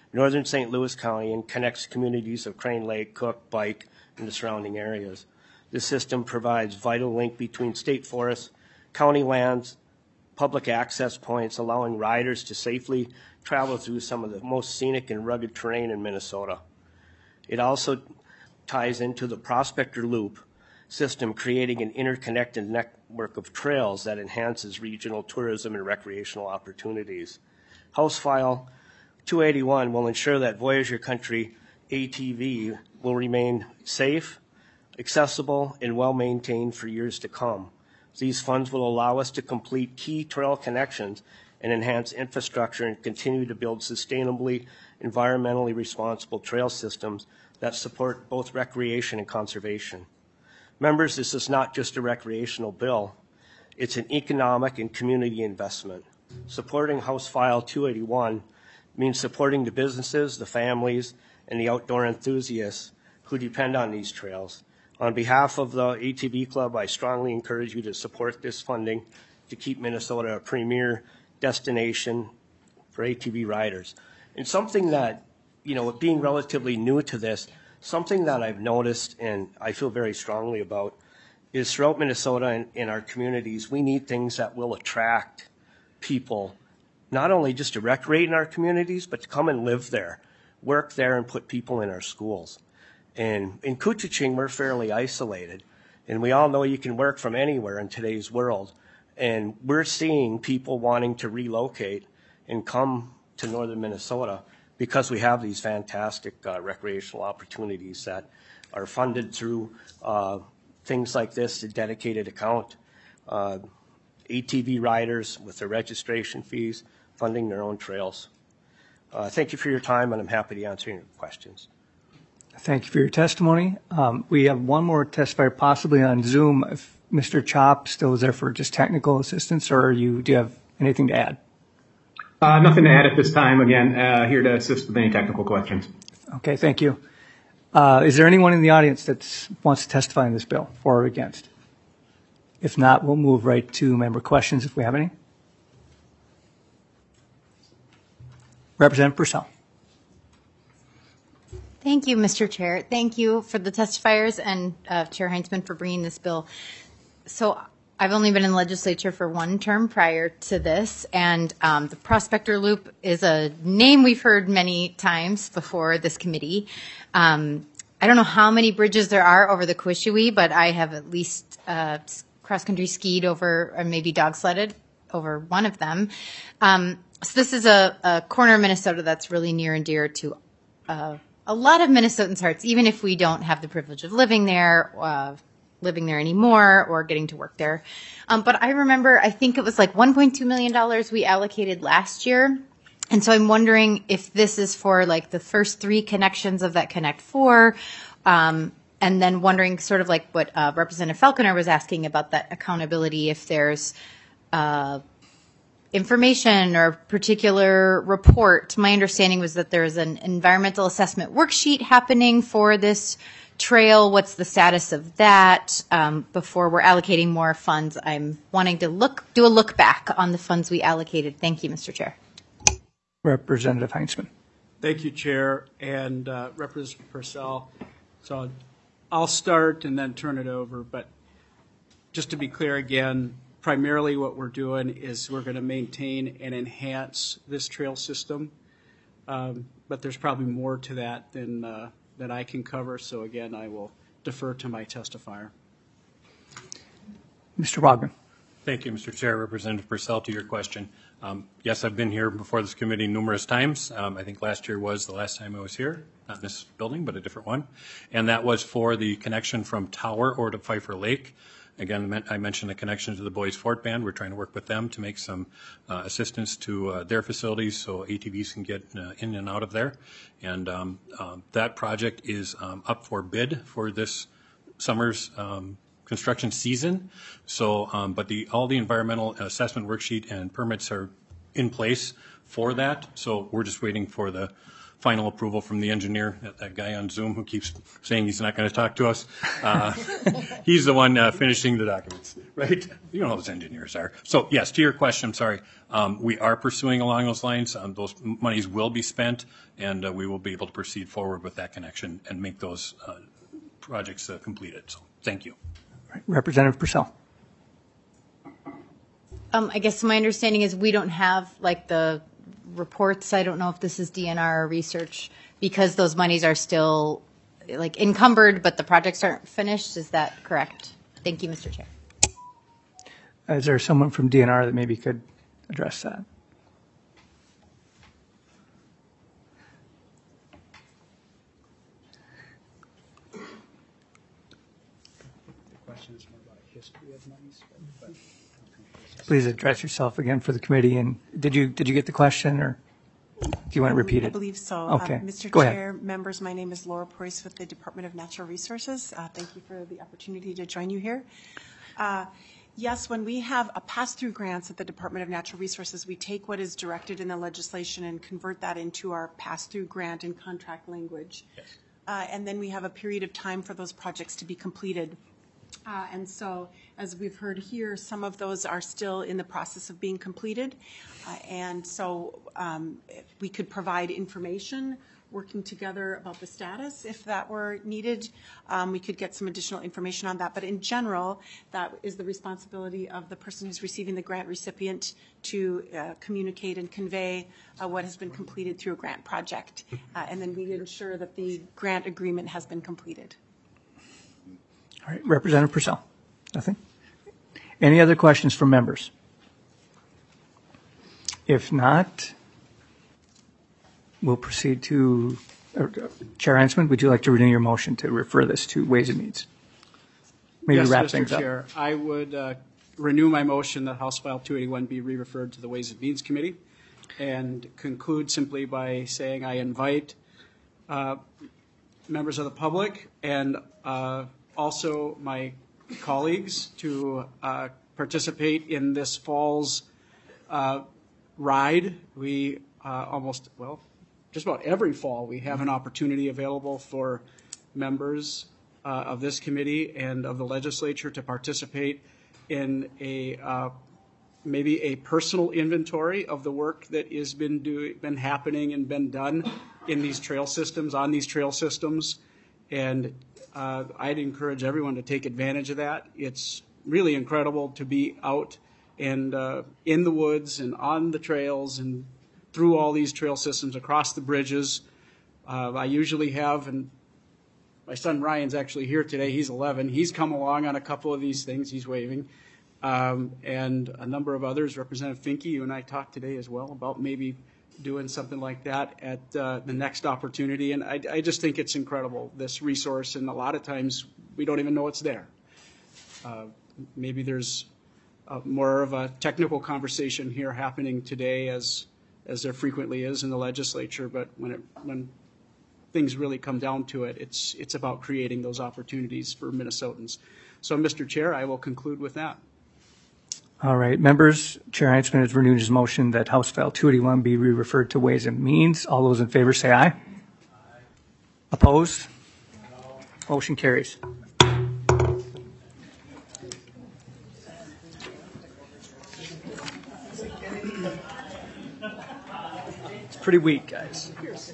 northern St. Louis County and connects communities of Crane Lake, Cook, Bike, and the surrounding areas. This system provides vital link between state forests, county lands, public access points, allowing riders to safely travel through some of the most scenic and rugged terrain in Minnesota. It also ties into the Prospector Loop system, creating an interconnected network of trails that enhances regional tourism and recreational opportunities. House File 281 will ensure that Voyageur Country ATV will remain safe, accessible, and well-maintained for years to come. These funds will allow us to complete key trail connections and enhance infrastructure and continue to build sustainably, environmentally responsible trail systems that support both recreation and conservation. Members, this is not just a recreational bill. It's an economic and community investment. Supporting House File 281 means supporting the businesses, the families, and the outdoor enthusiasts who depend on these trails. On behalf of the ATV Club, I strongly encourage you to support this funding to keep Minnesota a premier destination for ATV riders. And something that, being relatively new to this, something that I've noticed and I feel very strongly about is throughout Minnesota and in our communities, we need things that will attract people, not only just to recreate in our communities, but to come and live there, work there, and put people in our schools. And in Couchiching, we're fairly isolated. And we all know you can work from anywhere in today's world. And we're seeing people wanting to relocate and come to northern Minnesota because we have these fantastic recreational opportunities that are funded through things like this, a dedicated account, ATV riders with their registration fees, funding their own trails. Thank you for your time, and I'm happy to answer your questions. Thank you for your testimony. We have one more testifier possibly on Zoom. If Mr. Chop still is there for just technical assistance, or do you have anything to add? Nothing to add at this time. Again, here to assist with any technical questions. Okay, thank you. Is there anyone in the audience that wants to testify on this bill, for or against? If not, we'll move right to member questions if we have any. Representative Purcell. Thank you, Mr. Chair. Thank you for the testifiers and Chair Heinzman for bringing this bill. So I've only been in the legislature for one term prior to this, and the Prospector Loop is a name we've heard many times before this committee. I don't know how many bridges there are over the Quishue, but I have at least cross-country skied over, or maybe dog sledded over one of them. So this is a corner of Minnesota that's really near and dear to a lot of Minnesotans' hearts, even if we don't have the privilege of living there anymore or getting to work there. But I remember, I think it was like $1.2 million we allocated last year. And so I'm wondering if this is for like the first 3 connections of that Connect 4, and then wondering sort of like what Representative Falconer was asking about that accountability, if there's information or particular report. My understanding was that there's an environmental assessment worksheet happening for this trail. What's the status of that? Before we're allocating more funds, I'm wanting to do a look back on the funds we allocated. Thank you, Mr. Chair. Representative Heinzman. Thank you, Chair, and Representative Purcell. So I'll start and then turn it over, but just to be clear again, primarily what we're doing is we're going to maintain and enhance this trail system, but there's probably more to that than I can cover. So again, I will defer to my testifier. Mr. Wagner. Thank you, Mr. Chair. Representative Purcell, to your question. Yes, I've been here before this committee numerous times. I think last year was the last time I was here, not in this building, but a different one. And that was for the connection from Tower or to Pfeiffer Lake. Again, I mentioned the connection to the Boys Fort Band. We're trying to work with them to make some assistance to their facilities so ATVs can get in and out of there. And that project is up for bid for this summer's construction season. So, but all the environmental assessment worksheet and permits are in place for that. So we're just waiting for the final approval from the engineer, that guy on Zoom who keeps saying he's not going to talk to us. He's the one finishing the documents, right? You know how those engineers are. So yes, to your question, I'm sorry. We are pursuing along those lines. Those monies will be spent, and we will be able to proceed forward with that connection and make those projects completed. So thank you. Representative Purcell. I guess my understanding is we don't have like the reports. I don't know if this is DNR or research because those monies are still like encumbered, but the projects aren't finished. Is that correct? Thank you, Mr. Chair. Is there someone from DNR that maybe could address that? Please address yourself again for the committee. And did you get the question, or do you want to repeat it? I believe so. Okay. Mr. Go Chair, ahead. members, my name is Laura Preuss with the Department of Natural Resources. Thank you for the opportunity to join you here. Yes, when we have a pass-through grants at the Department of Natural Resources, we take what is directed in the legislation and convert that into our pass-through grant and contract language. Yes. And then we have a period of time for those projects to be completed. And so, as we've heard here, some of those are still in the process of being completed. And so we could provide information working together about the status if that were needed. We could get some additional information on that. But in general, that is the responsibility of the person who's receiving the grant recipient to communicate and convey what has been completed through a grant project. And then we ensure that the grant agreement has been completed. All right, Representative Purcell. Nothing? Any other questions from members? If not, we'll proceed to, Chair Heinzman, would you like to renew your motion to refer this to Ways and Means? Maybe yes, wrap Mr. things Chair, up. I would renew my motion that House File 281 be re-referred to the Ways and Means Committee and conclude simply by saying I invite members of the public and also my colleagues to participate in this fall's ride. We just about every fall we have an opportunity available for members of this committee and of the legislature to participate in maybe a personal inventory of the work that has been happening and been done in these trail systems, on these trail systems. And I'd encourage everyone to take advantage of that. It's really incredible to be out and in the woods and on the trails and through all these trail systems, across the bridges. I usually have, and my son Ryan's actually here today. He's 11. He's come along on a couple of these things. He's waving. And a number of others. Representative Finke, you and I talked today as well about maybe doing something like that at the next opportunity. And I just think it's incredible, this resource, and a lot of times we don't even know it's there. Maybe there's more of a technical conversation here happening today as there frequently is in the legislature, but when things really come down to it, it's about creating those opportunities for Minnesotans. So, Mr. Chair, I will conclude with that. All right, members, Chair Heinzman has renewed his motion that House File 281 be re-referred to Ways and Means. All those in favor say aye. Aye. Opposed? No. Motion carries. It's pretty weak, guys.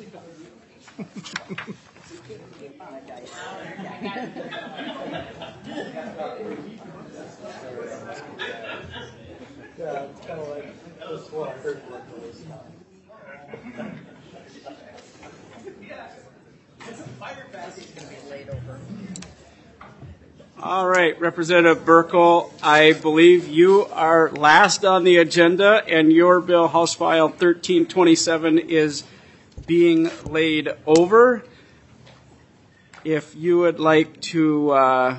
Yeah, it's kind of like this one. All right, Representative Burkle, I believe you are last on the agenda, and your bill, House File 1327, is being laid over. If you would like to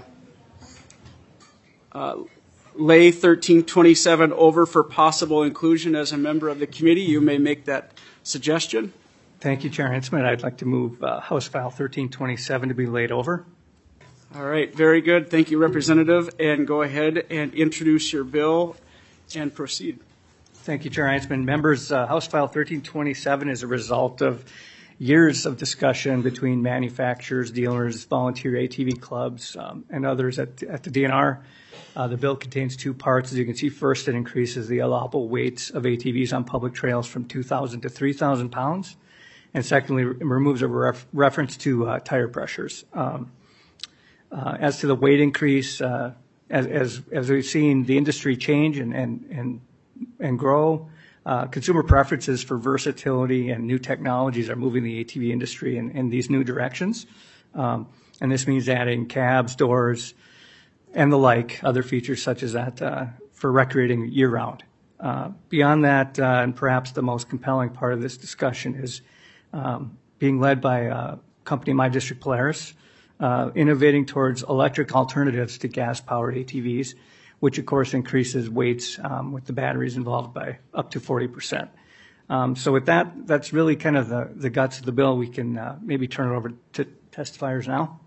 lay 1327 over for possible inclusion as a member of the committee, you may make that suggestion. Thank you, Chair Heinzman. I'd like to move House File 1327 to be laid over. All right, very good. Thank you, Representative. And go ahead and introduce your bill and proceed. Thank you, Chair Heinzman. Members, House File 1327 is a result of years of discussion between manufacturers, dealers, volunteer ATV clubs, and others at the DNR. The bill contains two parts. As you can see, first, it increases the allowable weights of ATVs on public trails from 2,000 to 3,000 pounds. And secondly, it removes a reference to tire pressures. As to the weight increase, as we've seen the industry change and grow, consumer preferences for versatility and new technologies are moving the ATV industry in these new directions. And this means adding cabs, doors, and the like, other features such as that for recreating year-round. Beyond that, and perhaps the most compelling part of this discussion is being led by company My District Polaris, innovating towards electric alternatives to gas-powered ATVs, which of course increases weights with the batteries involved by up to 40%. So with that, that's really kind of the guts of the bill. We can maybe turn it over to testifiers now.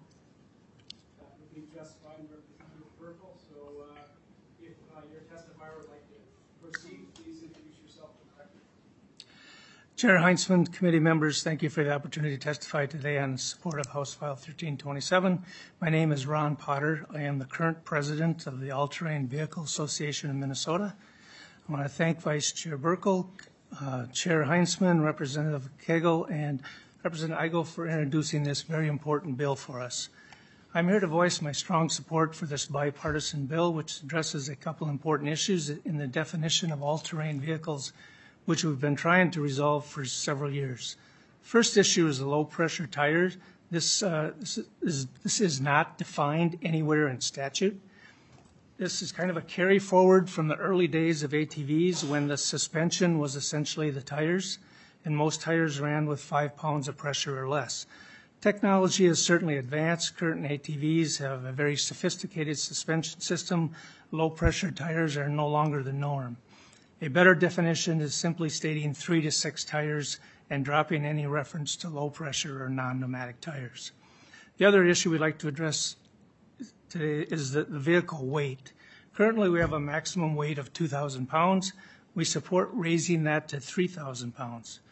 Chair Heinzman, committee members, thank you for the opportunity to testify today on support of House File 1327. My name is Ron Potter. I am the current president of the All-Terrain Vehicle Association of Minnesota. I want to thank Vice Chair Burkle, Chair Heinzman, Representative Kegel, and Representative Igo for introducing this very important bill for us. I'm here to voice my strong support for this bipartisan bill, which addresses a couple important issues in the definition of all-terrain vehicles, which we've been trying to resolve for several years. First issue is the low-pressure tires. This is not defined anywhere in statute. This is kind of a carry forward from the early days of ATVs when the suspension was essentially the tires, and most tires ran with 5 pounds of pressure or less. Technology has certainly advanced. Current ATVs have a very sophisticated suspension system. Low-pressure tires are no longer the norm. A better definition is simply stating 3 to 6 tires and dropping any reference to low pressure or non-pneumatic tires. The other issue we'd like to address today is the vehicle weight. Currently, we have a maximum weight of 2,000 pounds. We support raising that to 3,000 pounds.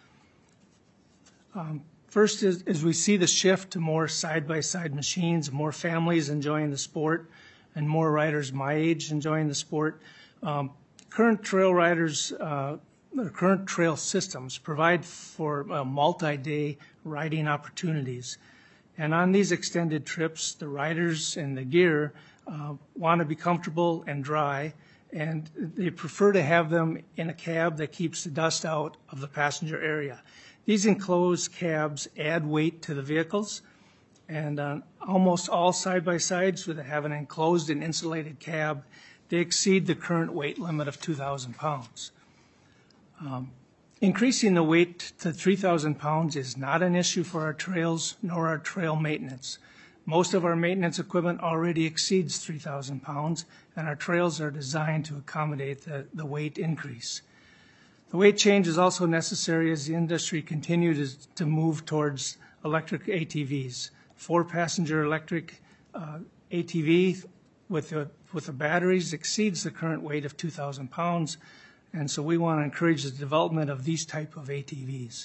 First is we see the shift to more side-by-side machines, more families enjoying the sport, and more riders my age enjoying the sport. Current trail riders, current trail systems provide for multi-day riding opportunities. And on these extended trips, the riders and the gear want to be comfortable and dry, and they prefer to have them in a cab that keeps the dust out of the passenger area. These enclosed cabs add weight to the vehicles, and on almost all side-by-sides that have an enclosed and insulated cab, they exceed the current weight limit of 2,000 pounds. Increasing the weight to 3,000 pounds is not an issue for our trails nor our trail maintenance. Most of our maintenance equipment already exceeds 3,000 pounds, and our trails are designed to accommodate the weight increase. The weight change is also necessary as the industry continues to move towards electric ATVs. 4-passenger electric ATV with the batteries exceeds the current weight of 2,000 pounds, and so we want to encourage the development of these type of ATVs.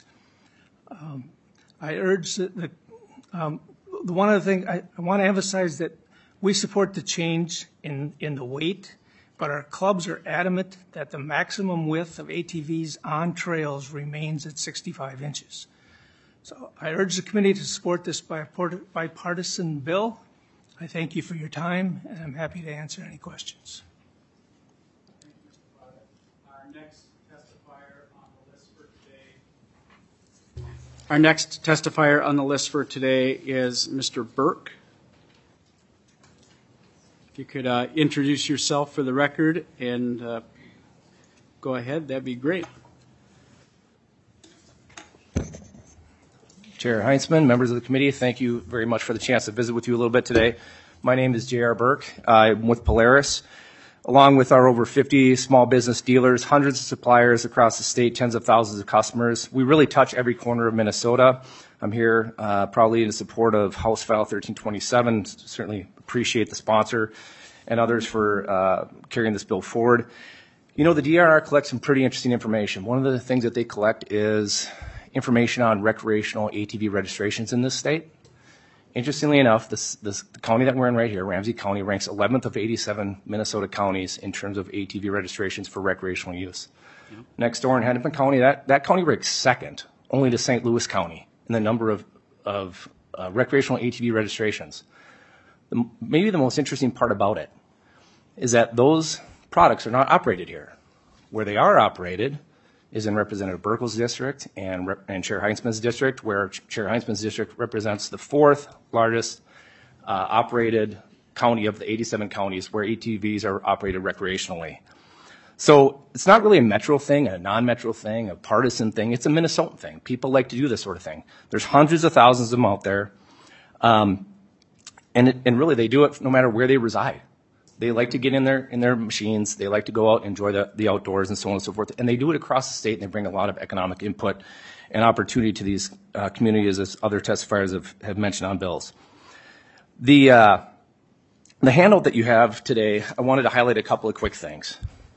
I urge that one other thing, I want to emphasize that we support the change in the weight, but our clubs are adamant that the maximum width of ATVs on trails remains at 65 inches. So I urge the committee to support this bipartisan bill. I thank you for your time, and I'm happy to answer any questions. Our next testifier on the list for today is Mr. Burke. If you could introduce yourself for the record and go ahead, that'd be great. Chair Heinzman, members of the committee, thank you very much for the chance to visit with you a little bit today. My name is J.R. Burke. I'm with Polaris. Along with our over 50 small business dealers, hundreds of suppliers across the state, tens of thousands of customers, we really touch every corner of Minnesota. I'm here proudly in support of House File 1327. Certainly appreciate the sponsor and others for carrying this bill forward. You know, the DNR collects some pretty interesting information. One of the things that they collect is information on recreational ATV registrations in this state. Interestingly enough, the county that we're in right here, Ramsey County, ranks 11th of 87 Minnesota counties in terms of ATV registrations for recreational use. Yep. Next door in Hennepin County, that county ranks second, only to St. Louis County in the number of recreational ATV registrations. Maybe the most interesting part about it is that those products are not operated here. Where they are operated is in Representative Burkle's district and Chair Heinzman's district, where Chair Heinzman's district represents the fourth largest operated county of the 87 counties where ATVs are operated recreationally. So it's not really a metro thing, a non-metro thing, a partisan thing. It's a Minnesotan thing. People like to do this sort of thing. There's hundreds of thousands of them out there, and really they do it no matter where they reside. They like to get in their machines. They like to go out and enjoy the outdoors and so on and so forth. And they do it across the state, and they bring a lot of economic input and opportunity to these communities, as other testifiers have mentioned on bills. The handout that you have today, I wanted to highlight a couple of quick things.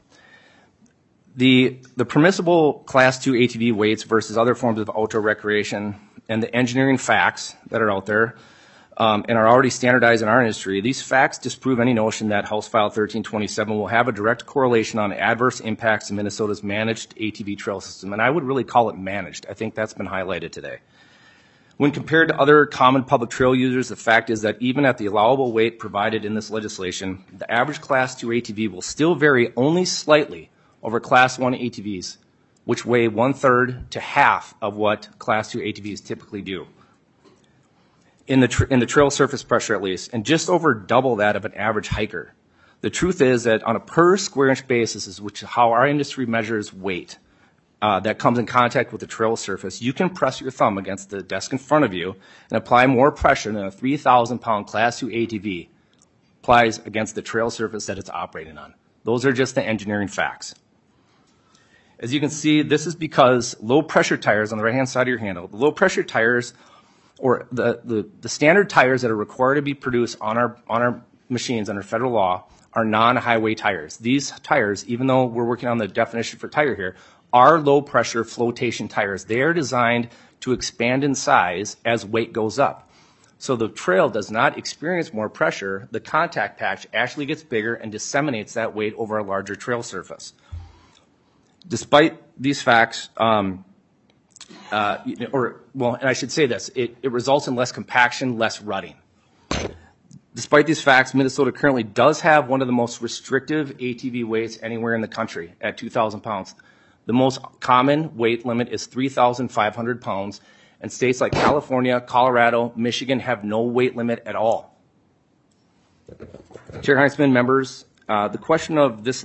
The permissible Class 2 ATV weights versus other forms of outdoor recreation and the engineering facts that are out there and are already standardized in our industry, these facts disprove any notion that House File 1327 will have a direct correlation on adverse impacts to Minnesota's managed ATV trail system. And I would really call it managed. I think that's been highlighted today. When compared to other common public trail users, the fact is that even at the allowable weight provided in this legislation, the average Class 2 ATV will still vary only slightly over Class 1 ATVs, which weigh 1/3 to half of what Class 2 ATVs typically do. In the trail surface pressure at least, and just over double that of an average hiker. The truth is that on a per square inch basis, which is how our industry measures weight that comes in contact with the trail surface, you can press your thumb against the desk in front of you and apply more pressure than a 3,000-pound Class 2 ATV applies against the trail surface that it's operating on. Those are just the engineering facts. As you can see, this is because low pressure tires on the right-hand side of your handle, the low pressure tires or the standard tires that are required to be produced on our machines under federal law are non-highway tires. These tires, even though we're working on the definition for tire here, are low-pressure flotation tires. They are designed to expand in size as weight goes up. So the trail does not experience more pressure. The contact patch actually gets bigger and disseminates that weight over a larger trail surface. Despite these facts, and I should say this, it results in less compaction, less rutting. Despite these facts, Minnesota currently does have one of the most restrictive ATV weights anywhere in the country at 2,000 pounds. The most common weight limit is 3,500 pounds, and states like California, Colorado, Michigan have no weight limit at all. Chair Heinzman, members, the question that this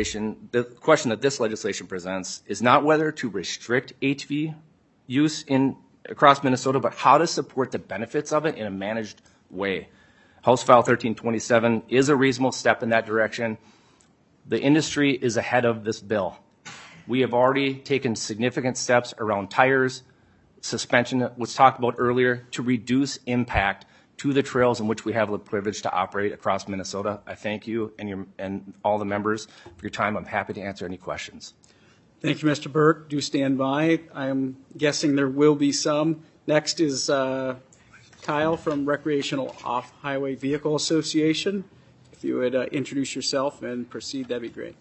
legislation presents is not whether to restrict ATV use across Minnesota, but how to support the benefits of it in a managed way. House File 1327 is a reasonable step in that direction. The industry is ahead of this bill. We have already taken significant steps around tires, suspension that was talked about earlier, to reduce impact to the trails in which we have the privilege to operate across Minnesota. I thank you and all the members for your time. I'm happy to answer any questions. Thank you, Mr. Burke. Do stand by. I'm guessing there will be some. Next is Kyle from Recreational Off-Highway Vehicle Association. If you would introduce yourself and proceed, that'd be great.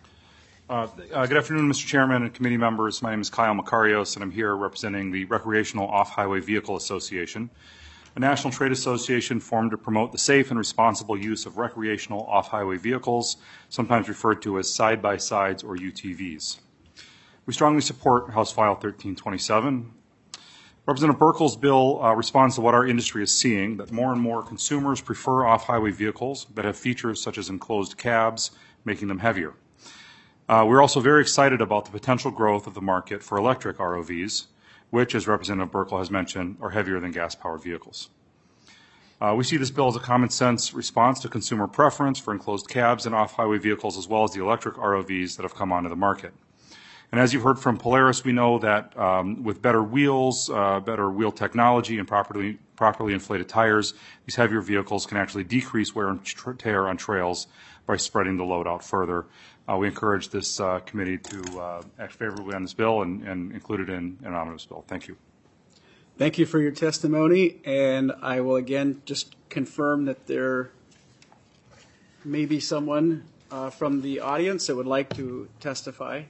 Good afternoon, Mr. Chairman and committee members. My name is Kyle Makarios, and I'm here representing the Recreational Off-Highway Vehicle Association, a national trade association formed to promote the safe and responsible use of recreational off-highway vehicles, sometimes referred to as side-by-sides or UTVs. We strongly support House File 1327. Representative Burkle's bill responds to what our industry is seeing, that more and more consumers prefer off-highway vehicles that have features such as enclosed cabs, making them heavier. We're also very excited about the potential growth of the market for electric ROVs, which, as Representative Burkle has mentioned, are heavier than gas-powered vehicles. We see this bill as a common-sense response to consumer preference for enclosed cabs and off-highway vehicles, as well as the electric ROVs that have come onto the market. And as you've heard from Polaris, we know that with better wheels, better wheel technology, and properly inflated tires, these heavier vehicles can actually decrease wear and tear on trails by spreading the load out further. we encourage this committee to act favorably on this bill and include it in an omnibus bill. Thank you. Thank you for your testimony, and I will again just confirm that there may be someone from the audience that would like to testify,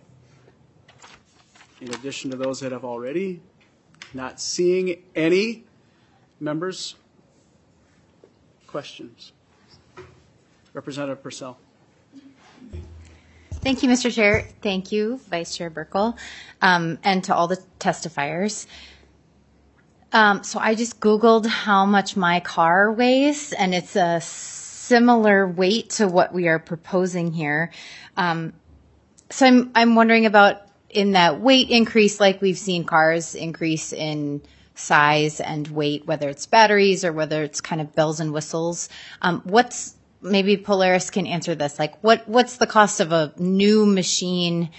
in addition to those that have already. Not seeing any. Members? Questions? Representative Purcell. Thank you, Mr. Chair. Thank you, Vice Chair Burkle, and to all the testifiers. So I just Googled how much my car weighs, and it's a similar weight to what we are proposing here. So I'm wondering about in that weight increase, like we've seen cars increase in size and weight, whether it's batteries or whether it's kind of bells and whistles. What's maybe Polaris can answer this? Like, what's the cost of a new machine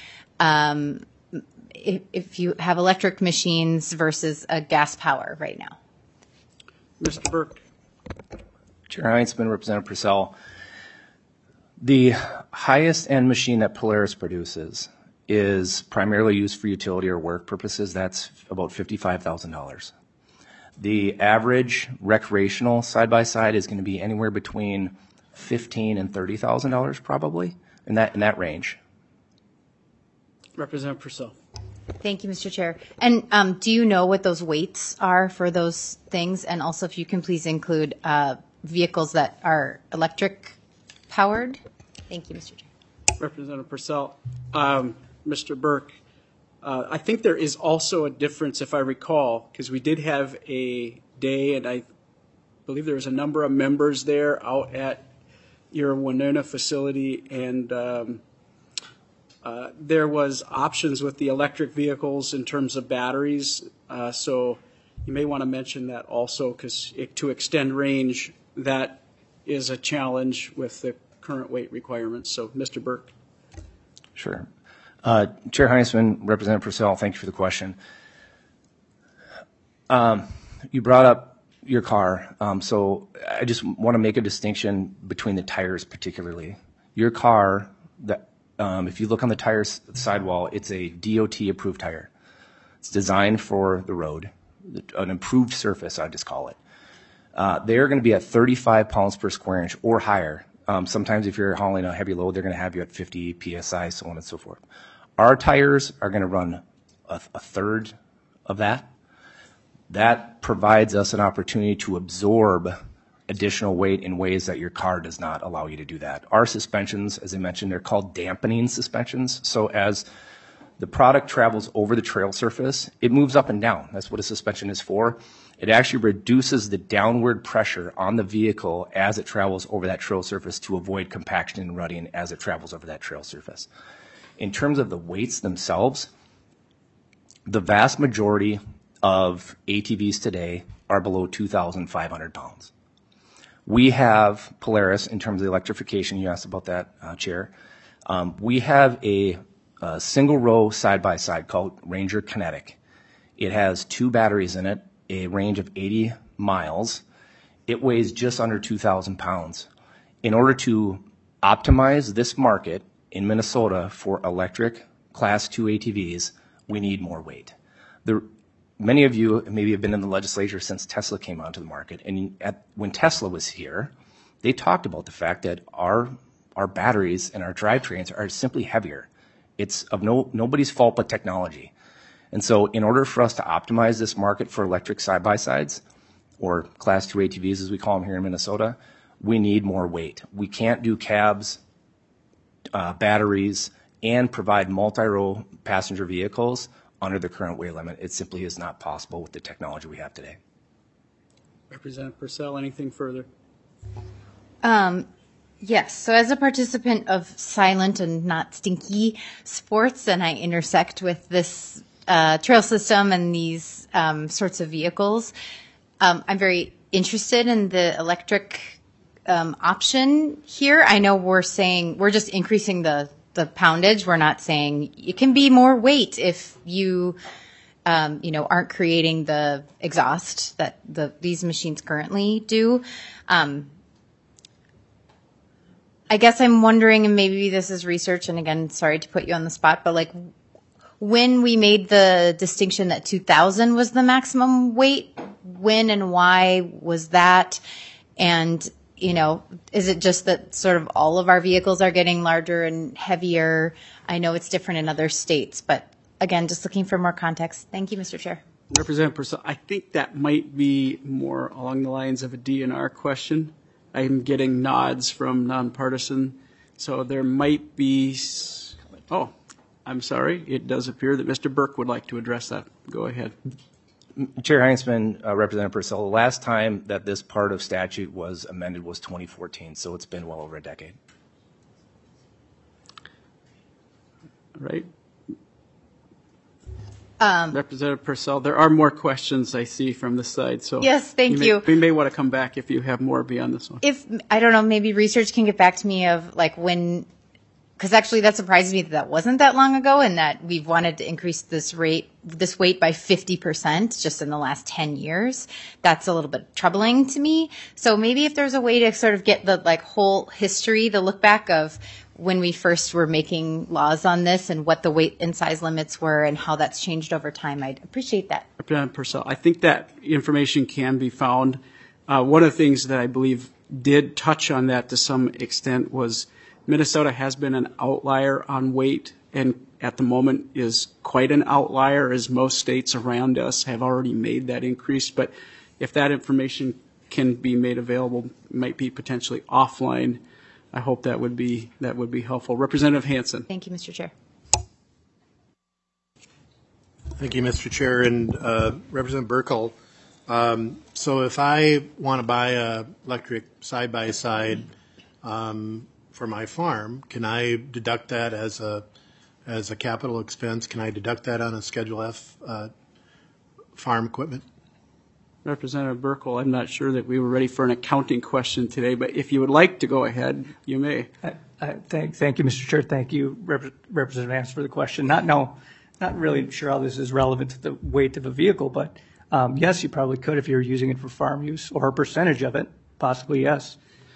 if you have electric machines versus a gas power right now? Mr. Burke. Chair Heinzman, Representative Purcell. The highest end machine that Polaris produces is primarily used for utility or work purposes. That's about $55,000. The average recreational side-by-side is going to be anywhere between $15,000 and $30,000 probably, in that range. Representative Purcell. Thank you, Mr. Chair. And do you know what those weights are for those things? And also, if you can please include vehicles that are electric powered. Thank you, Mr. Chair. Representative Purcell. Mr. Burke, I think there is also a difference, if I recall, because we did have a day, and I believe there was a number of members there out at your Winona facility, and there was options with the electric vehicles in terms of batteries. So you may want to mention that also, because to extend range, that is a challenge with the current weight requirements. So, Mr. Burke. Sure. Chair Heinzman, Representative Purcell, thank you for the question. You brought up your car, so I just want to make a distinction between the tires particularly. Your car, if you look on the tire sidewall, it's a DOT-approved tire. It's designed for the road, an improved surface, I just call it. They are going to be at 35 pounds per square inch or higher. Sometimes if you're hauling a heavy load, they're going to have you at 50 PSI, so on and so forth. Our tires are going to run a third of that. That provides us an opportunity to absorb additional weight in ways that your car does not allow you to do that. Our suspensions, as I mentioned, they're called dampening suspensions. So as the product travels over the trail surface, it moves up and down. That's what a suspension is for. It actually reduces the downward pressure on the vehicle as it travels over that trail surface to avoid compaction and rutting as it travels over that trail surface. In terms of the weights themselves, the vast majority of ATVs today are below 2,500 pounds. We have Polaris, in terms of electrification, you asked about that, Chair. We have a single row side-by-side called Ranger Kinetic. It has 2 batteries in it, a range of 80 miles. It weighs just under 2,000 pounds. In order to optimize this market in Minnesota for electric Class 2 ATVs, we need more weight. Many of you maybe have been in the legislature since Tesla came onto the market, and when Tesla was here, they talked about the fact that our batteries and our drivetrains are simply heavier. It's of nobody's fault but technology. And so in order for us to optimize this market for electric side-by-sides, or Class 2 ATVs as we call them here in Minnesota, we need more weight. We can't do cabs, batteries, and provide multi-row passenger vehicles under the current weight limit. It simply is not possible with the technology we have today. Representative Purcell, anything further? Yes. So as a participant of silent and not stinky sports, and I intersect with this trail system and these sorts of vehicles, I'm very interested in the electric option here. I know we're saying we're just increasing the poundage. We're not saying it can be more weight if you aren't creating the exhaust that these machines currently do. I guess I'm wondering, and maybe this is research, and again, sorry to put you on the spot, but like when we made the distinction that 2,000 was the maximum weight, when and why was that? And, you know, is it just that sort of all of our vehicles are getting larger and heavier? I know it's different in other states, but again, just looking for more context. Thank you, Mr. Chair. Representative Purcell, I think that might be more along the lines of a DNR question. I'm getting nods from nonpartisan, so there might be, oh, I'm sorry. It does appear that Mr. Burke would like to address that. Go ahead. Chair Heinzman, Representative Purcell, the last time that this part of statute was amended was 2014, so it's been well over a decade. Right. Representative Purcell, there are more questions I see from the side, so yes, thank you. We may want to come back if you have more beyond this one. If I don't know, maybe research can get back to me of like when, because actually that surprises me that wasn't that long ago, and that we've wanted to increase this weight by 50% just in the last 10 years. That's a little bit troubling to me. So maybe if there's a way to sort of get the like whole history, the look back of when we first were making laws on this and what the weight and size limits were and how that's changed over time, I'd appreciate that. Representative Purcell, I think that information can be found. One of the things that I believe did touch on that to some extent was Minnesota has been an outlier on weight, and at the moment is quite an outlier, as most states around us have already made that increase. But if that information can be made available, might be potentially offline, I hope that would be helpful. Representative Hansen. Thank you, Mr. Chair. Thank you, Mr. Chair. And Representative Burkle, so if I want to buy a electric side-by-side for my farm, can I deduct that as a capital expense? Can I deduct that on a Schedule F farm equipment? Representative Burkle, I'm not sure that we were ready for an accounting question today, but if you would like to go ahead, you may. Thank you, Mr. Chair. Thank you, Representative Vance, for the question. Not really sure how this is relevant to the weight of a vehicle, but yes, you probably could if you're using it for farm use, or a percentage of it, possibly yes.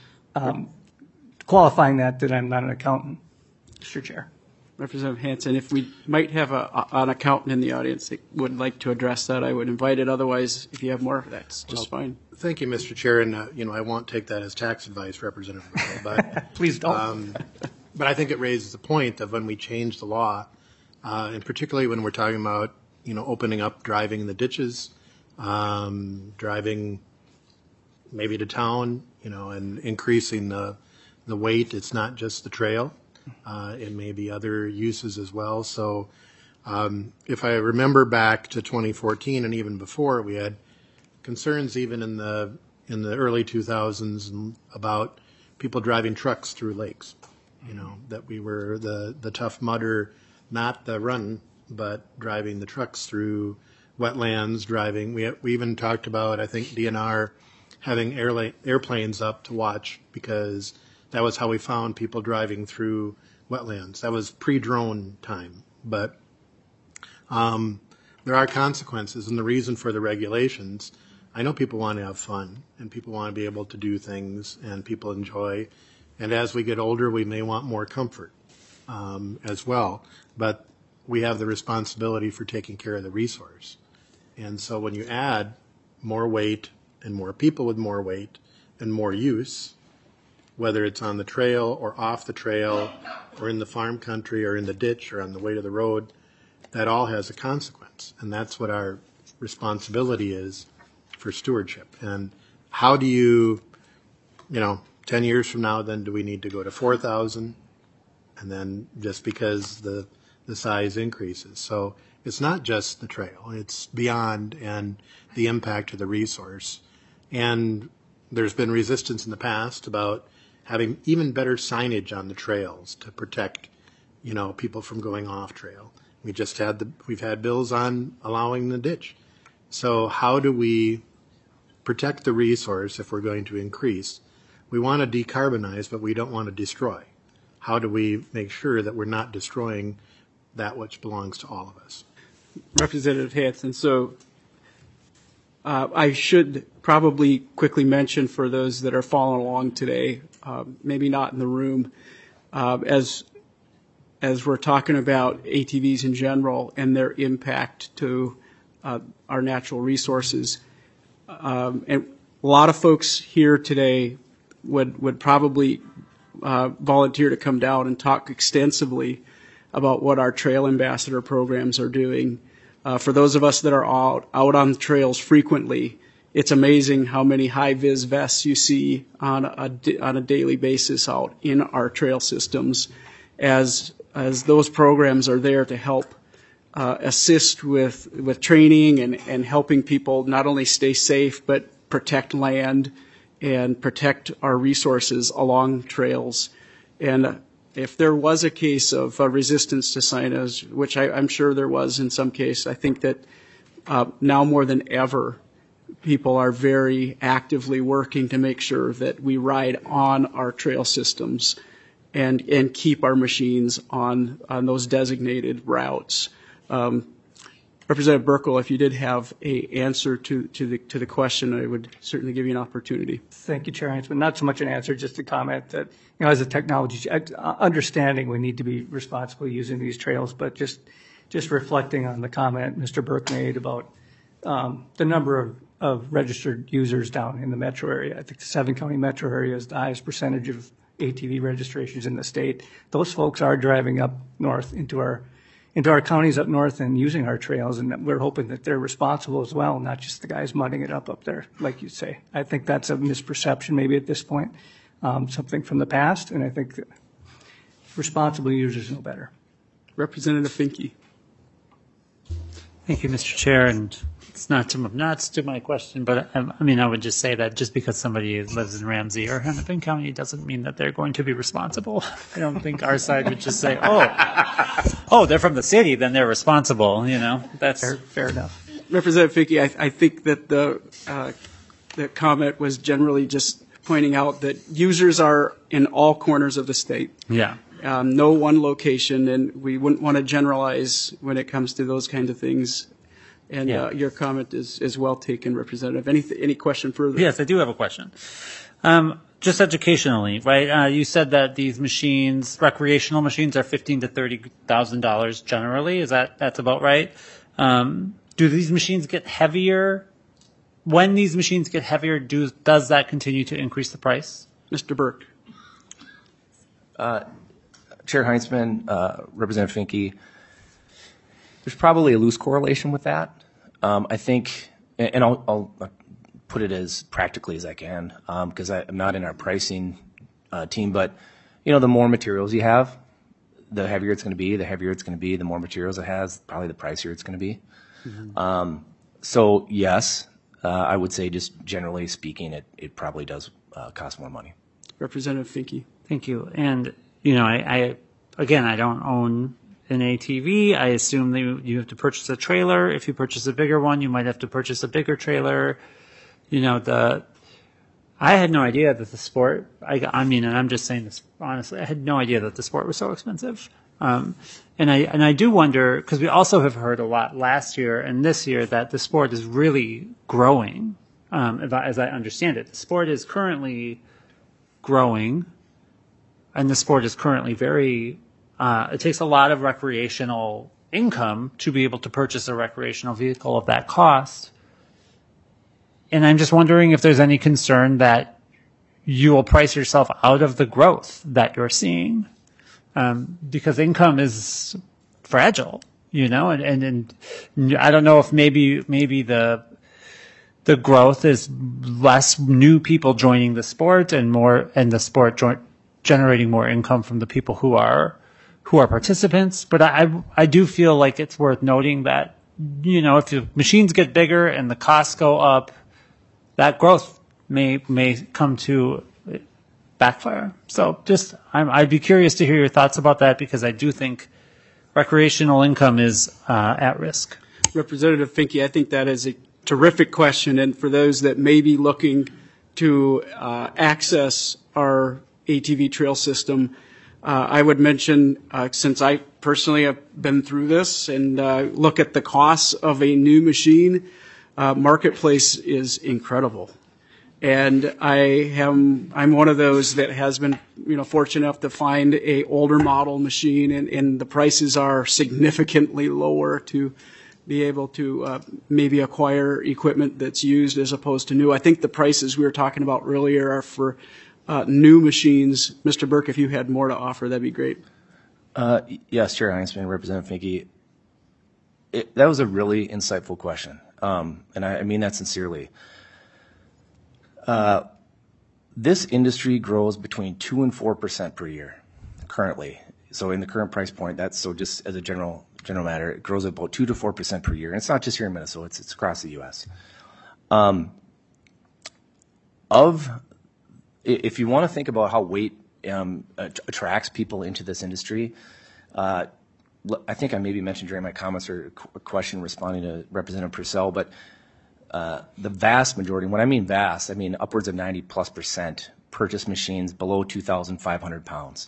Qualifying that I'm not an accountant, Mr. Chair. Representative Hansen, if we might have an accountant in the audience that would like to address that, I would invite it. Otherwise, if you have more, that's just fine. Thank you, Mr. Chair. And I won't take that as tax advice, Representative Burkle, but please don't. But I think it raises the point of when we change the law, and particularly when we're talking about opening up driving in the ditches, driving maybe to town, and increasing the weight. It's not just the trail. It may be other uses as well. So if I remember back to 2014 and even before, we had concerns even in the early 2000s about people driving trucks through lakes. That we were the tough mudder, not the run, but driving the trucks through wetlands, driving. We even talked about, I think, DNR having airplanes up to watch, because that was how we found people driving through wetlands. That was pre-drone time. But there are consequences, and the reason for the regulations, I know people want to have fun, and people want to be able to do things, and people enjoy. And as we get older, we may want more comfort as well. But we have the responsibility for taking care of the resource. And so when you add more weight and more people with more weight and more use, whether it's on the trail or off the trail or in the farm country or in the ditch or on the way to the road, that all has a consequence. And that's what our responsibility is for stewardship. And how do you, 10 years from now, then do we need to go to 4,000? And then just because the size increases. So it's not just the trail, it's beyond, and the impact of the resource. And there's been resistance in the past about having even better signage on the trails to protect, people from going off trail. We've had bills on allowing the ditch. So how do we protect the resource if we're going to increase? We want to decarbonize, but we don't want to destroy. How do we make sure that we're not destroying that which belongs to all of us? Representative Hansen, so I should probably quickly mention for those that are following along today, maybe not in the room, as we're talking about ATVs in general and their impact to our natural resources. And a lot of folks here today would probably volunteer to come down and talk extensively about what our trail ambassador programs are doing. For those of us that are out on the trails frequently, it's amazing how many high-vis vests you see on a daily basis out in our trail systems, as those programs are there to help assist with training and helping people not only stay safe but protect land and protect our resources along trails. And if there was a case of resistance to signage, which I'm sure there was in some case, I think that now more than ever, people are very actively working to make sure that we ride on our trail systems and keep our machines on those designated routes. Representative Burkle, if you did have an answer to the question, I would certainly give you an opportunity. Thank you, Chair Heinzman. Not so much an answer, just a comment that, as a technology, understanding we need to be responsible using these trails, but just reflecting on the comment Mr. Burke made about the number of registered users down in the metro area. I think the 7-county metro area is the highest percentage of ATV registrations in the state. Those folks are driving up north into our counties up north and using our trails, and we're hoping that they're responsible as well, not just the guys mudding it up there, like you say. I think that's a misperception maybe at this point, something from the past, and I think that responsible users know better. Representative Finke. Thank you, Mr. Chair, and it's not to my question, but I would just say that just because somebody lives in Ramsey or Hennepin County doesn't mean that they're going to be responsible. I don't think our side would just say, oh, they're from the city, then they're responsible. That's fair enough. Representative Finke, I think that the comment was generally just pointing out that users are in all corners of the state. Yeah. No one location, and we wouldn't want to generalize when it comes to those kinds of things. And your comment is well taken, Representative. Any question further? Yes, I do have a question. Just educationally, right? You said that these machines, recreational machines, are $15,000 to $30,000 generally. That's about right? Do these machines get heavier? When these machines get heavier, does that continue to increase the price? Mr. Burke. Chair Heinzman, Representative Finke, there's probably a loose correlation with that. I think, and I'll put it as practically as I can, because I'm not in our pricing team, but the more materials you have, the heavier it's going to be. The heavier it's going to be, the more materials it has, probably the pricier it's going to be. Mm-hmm. So yes, I would say just generally speaking, it probably does cost more money. Representative Finke. Thank you. And I don't own an ATV. I assume that you have to purchase a trailer. If you purchase a bigger one, you might have to purchase a bigger trailer. I had no idea that the sport, and I'm just saying this honestly, I had no idea that the sport was so expensive. And I do wonder, because we also have heard a lot last year and this year that the sport is really growing, as I understand it. The sport is currently growing, and the sport is currently very, it takes a lot of recreational income to be able to purchase a recreational vehicle of that cost. And I'm just wondering if there's any concern that you will price yourself out of the growth that you're seeing, because income is fragile, and I don't know if maybe the growth is less new people joining the sport and the sport generating more income from the people who are participants. But I do feel like it's worth noting that, if the machines get bigger and the costs go up, that growth may come to backfire. So I'd be curious to hear your thoughts about that, because I do think recreational income is at risk. Representative Finke, I think that is a terrific question. And for those that may be looking to access our ATV trail system, I would mention, since I personally have been through this and look at the costs of a new machine, marketplace is incredible. And I'm one of those that has been, fortunate enough to find a older model machine, and the prices are significantly lower to be able to maybe acquire equipment that's used as opposed to new. I think the prices we were talking about earlier are for new machines. Mr. Burke, if you had more to offer, that'd be great. Yes, Chair Heinzman, Representative Finke. That was a really insightful question, and I mean that sincerely. This industry grows between 2 and 4% per year currently. So in the current price point, so just as a general matter, it grows about 2 to 4% per year. And it's not just here in Minnesota, it's across the U.S. If you want to think about how weight attracts people into this industry, I think I maybe mentioned during my comments or a question responding to Representative Purcell, but the vast majority, when I mean vast, I mean upwards of 90+% purchase machines below 2,500 pounds.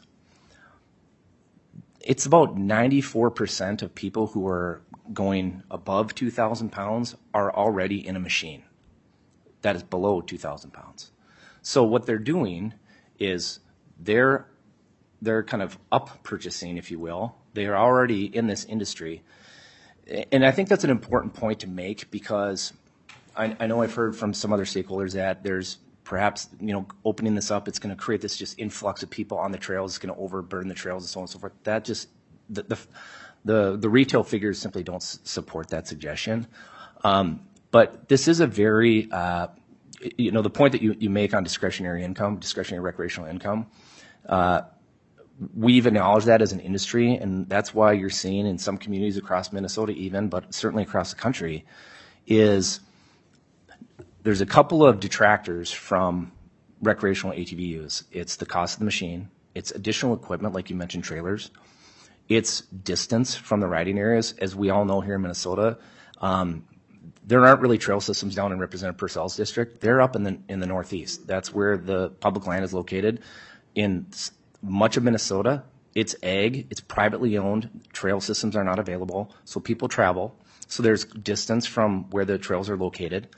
It's about 94% of people who are going above 2,000 pounds are already in a machine that is below 2,000 pounds. So what they're doing is they're kind of up purchasing, if you will. They are already in this industry. And I think that's an important point to make, because I know I've heard from some other stakeholders that there's perhaps, opening this up, it's going to create this just influx of people on the trails. It's going to overburden the trails and so on and so forth. That just, the retail figures simply don't support that suggestion. But this is a very, the point that you make on discretionary income, discretionary recreational income, we've acknowledged that as an industry, and that's why you're seeing in some communities across Minnesota even, but certainly across the country, is there's a couple of detractors from recreational ATV use. It's the cost of the machine. It's additional equipment, like you mentioned, trailers. It's distance from the riding areas. As we all know here in Minnesota, there aren't really trail systems down in Representative Purcell's district. They're up in the Northeast. That's where the public land is located. In much of Minnesota, it's ag. It's privately owned. Trail systems are not available, so people travel. So there's distance from where the trails are located.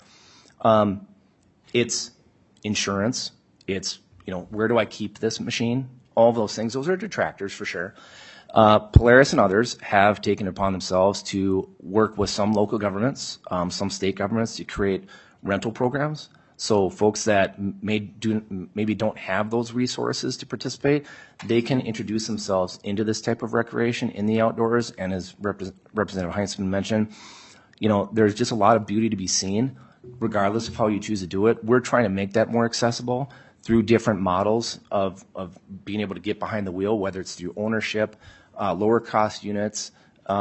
It's insurance. It's, where do I keep this machine? All of those things. Those are detractors for sure. Polaris and others have taken it upon themselves to work with some local governments, some state governments, to create rental programs. So folks that maybe don't have those resources to participate, they can introduce themselves into this type of recreation in the outdoors. And as Representative Heinzman mentioned, there's just a lot of beauty to be seen, regardless of how you choose to do it. We're trying to make that more accessible through different models of being able to get behind the wheel, whether it's through ownership, lower cost units,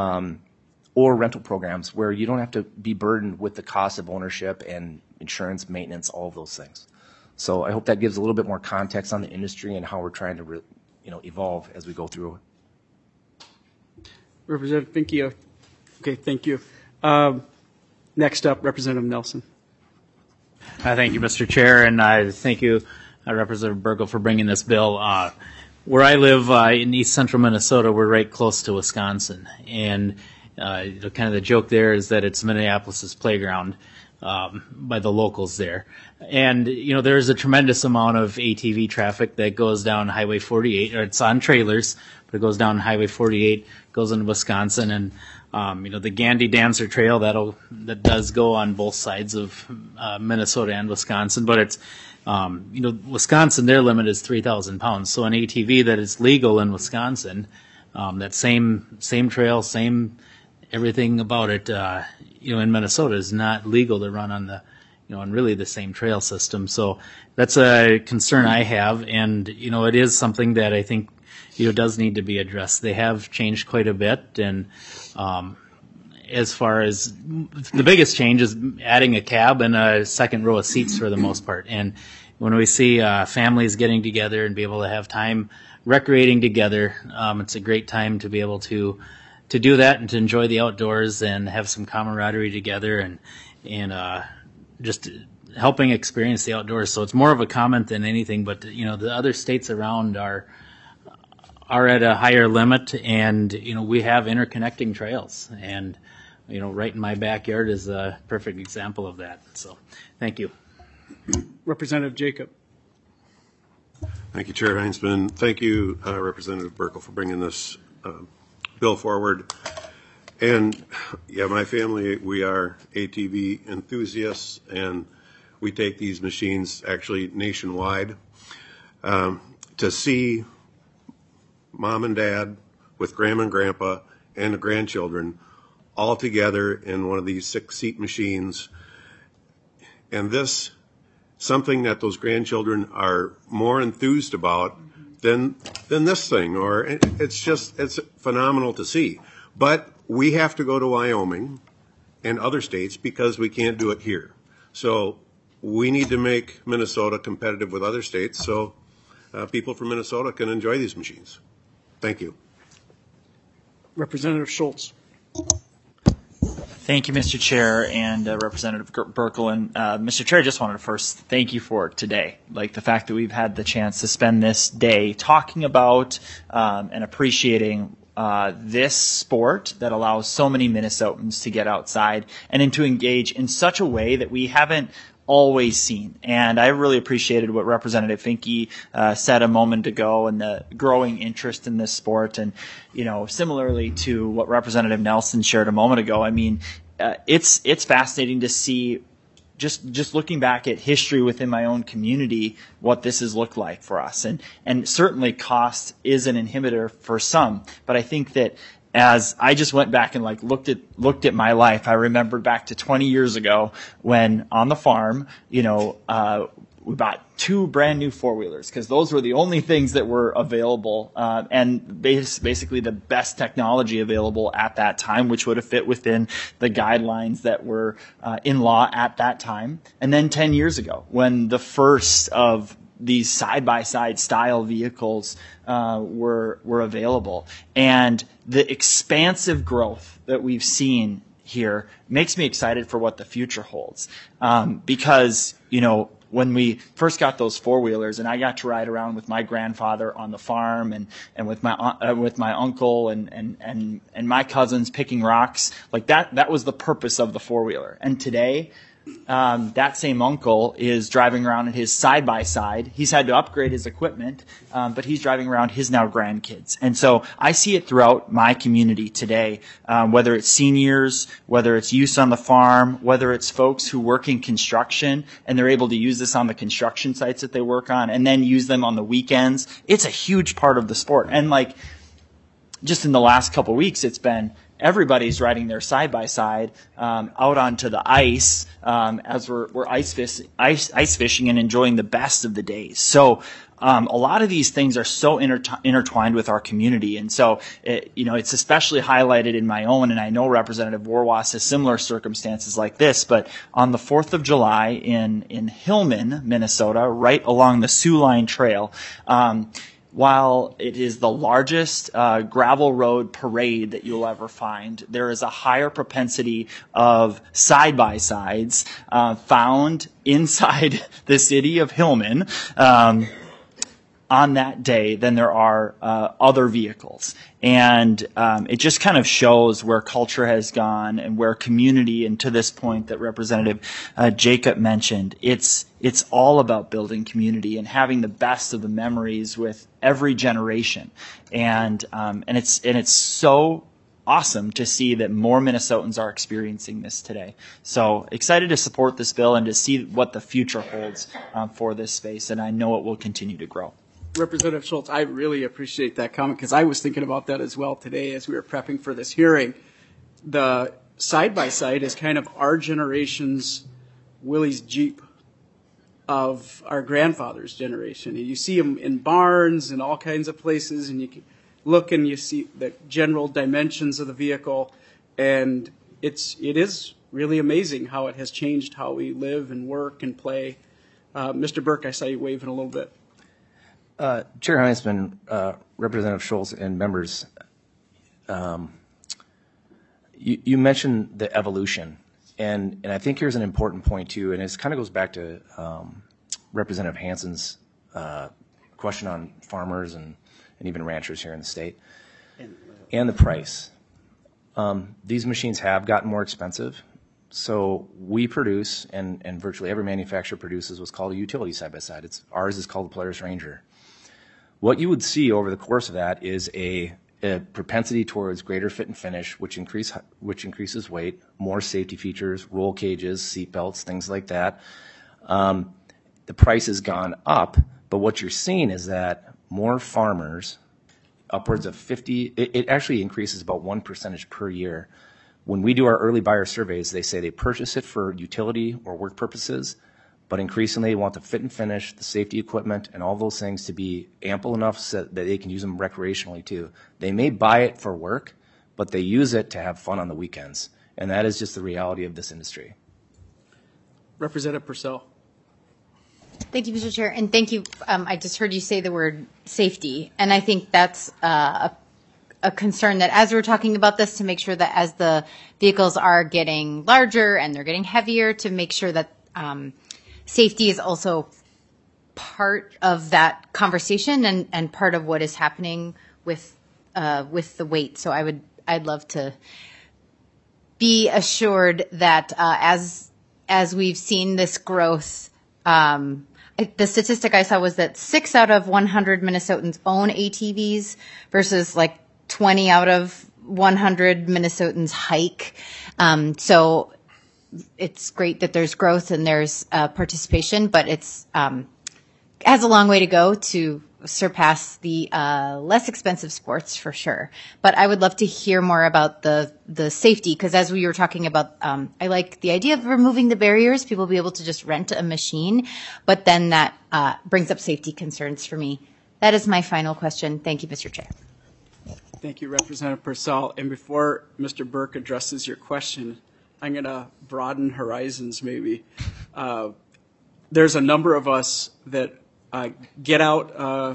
or rental programs where you don't have to be burdened with the cost of ownership and insurance, maintenance, all of those things. So I hope that gives a little bit more context on the industry and how we're trying to evolve as we go through. Representative Finke, okay, thank you. Next up, Representative Nelson. Thank you, Mr. Chair, and thank you, Representative Burkle, for bringing this bill. Where I live in east central Minnesota, we're right close to Wisconsin, and kind of the joke there is that it's Minneapolis's playground by the locals there. And, there's a tremendous amount of ATV traffic that goes down Highway 48, or it's on trailers, but it goes down Highway 48, goes into Wisconsin, and the Gandy Dancer Trail that does go on both sides of Minnesota and Wisconsin, but it's Wisconsin, their limit is 3,000 pounds. So an ATV that is legal in Wisconsin, that same trail, same everything about it, in Minnesota is not legal to run on on really the same trail system. So that's a concern I have, and it is something that I think does need to be addressed. They have changed quite a bit, and as far as the biggest change is adding a cab and a second row of seats for the most part. And when we see families getting together and be able to have time recreating together, it's a great time to be able to do that and to enjoy the outdoors and have some camaraderie together and just helping experience the outdoors. So it's more of a comment than anything, but the other states around are at a higher limit, and we have interconnecting trails, and right in my backyard is a perfect example of that. So, thank you. Representative Jacob. Thank you, Chair Heinzman. Thank you, Representative Burkle, for bringing this bill forward. And yeah, my family, we are ATV enthusiasts, and we take these machines actually nationwide. To see mom and dad with grandma and grandpa and the grandchildren all together in one of these 6-seat machines, and this, something that those grandchildren are more enthused about than this thing, or it's phenomenal to see. But we have to go to Wyoming and other states because we can't do it here. So we need to make Minnesota competitive with other states so people from Minnesota can enjoy these machines. Thank you. Representative Schultz. Thank you, Mr. Chair, and Representative Burkle. And Mr. Chair, I just wanted to first thank you for today. Like the fact that we've had the chance to spend this day talking about and appreciating this sport that allows so many Minnesotans to get outside and to engage in such a way that we haven't always seen. And I really appreciated what Representative Finke said a moment ago, and the growing interest in this sport. And, similarly to what Representative Nelson shared a moment ago, I mean, it's fascinating to see just looking back at history within my own community, what this has looked like for us. And certainly cost is an inhibitor for some, but I think that as I just went back and looked at my life, I remembered back to 20 years ago when on the farm, we bought 2 brand new 4-wheelers because those were the only things that were available, and basically the best technology available at that time, which would have fit within the guidelines that were in law at that time. And then 10 years ago, when the first of these side-by-side style vehicles were available, and the expansive growth that we've seen here makes me excited for what the future holds, because when we first got those 4-wheelers, and I got to ride around with my grandfather on the farm and with my uncle and my cousins picking rocks, like that was the purpose of the 4-wheeler. And today, that same uncle is driving around in his side-by-side. He's had to upgrade his equipment, but he's driving around his now grandkids. And so I see it throughout my community today, whether it's seniors, whether it's youth on the farm, whether it's folks who work in construction, and they're able to use this on the construction sites that they work on and then use them on the weekends. It's a huge part of the sport. And just in the last couple of weeks, it's been everybody's riding their side-by-side out onto the ice as we're ice fishing and enjoying the best of the days. So a lot of these things are so intertwined with our community. And so, it's especially highlighted in my own, and I know Representative Warwas has similar circumstances like this, but on the 4th of July in Hillman, Minnesota, right along the Sioux Line Trail, while it is the largest gravel road parade that you'll ever find, there is a higher propensity of side-by-sides found inside the city of Hillman on that day than there are other vehicles. And it just kind of shows where culture has gone and where community, and to this point that Representative Jacob mentioned, it's all about building community and having the best of the memories with every generation. And it's so awesome to see that more Minnesotans are experiencing this today. So excited to support this bill and to see what the future holds for this space, and I know it will continue to grow. Representative Schultz, I really appreciate that comment because I was thinking about that as well today as we were prepping for this hearing. The side-by-side is kind of our generation's Willie's Jeep of our grandfather's generation. You see them in barns and all kinds of places, and you can look and you see the general dimensions of the vehicle, and it is really amazing how it has changed how we live and work and play. Mr. Burke, I saw you waving a little bit. Chair Heinzman, Representative Schultz, and members, you mentioned the evolution, and I think here's an important point too, and it kind of goes back to Representative Hansen's question on farmers and even ranchers here in the state, and the price. These machines have gotten more expensive. So we produce, and virtually every manufacturer produces what's called a utility side-by-side. Ours is called the Polaris Ranger. What you would see over the course of that is a propensity towards greater fit and finish, which increases weight, more safety features, roll cages, seat belts, things like that. The price has gone up, but what you're seeing is that more farmers, upwards of 50, it actually increases about 1% per year. When we do our early buyer surveys, they say they purchase it for utility or work purposes, but increasingly they want the fit and finish, the safety equipment, and all those things to be ample enough so that they can use them recreationally too. They may buy it for work, but they use it to have fun on the weekends. And that is just the reality of this industry. Representative Purcell. Thank you, Mr. Chair, and thank you. I just heard you say the word safety, and I think that's a concern that as we're talking about this, to make sure that as the vehicles are getting larger and they're getting heavier, to make sure that safety is also part of that conversation and part of what is happening with the weight. So I'd love to be assured that as we've seen this growth, the statistic I saw was that 6 out of 100 Minnesotans own ATVs versus like 20 out of 100 Minnesotans hike. So it's great that there's growth and there's participation, but it's has a long way to go to surpass the less expensive sports for sure. But I would love to hear more about the safety, because as we were talking about, I like the idea of removing the barriers. People will be able to just rent a machine, but then that brings up safety concerns for me. That is my final question. Thank you, Mr. Chair. Thank you, Representative Purcell. And before Mr. Burke addresses your question, I'm going to broaden horizons maybe. There's a number of us that get out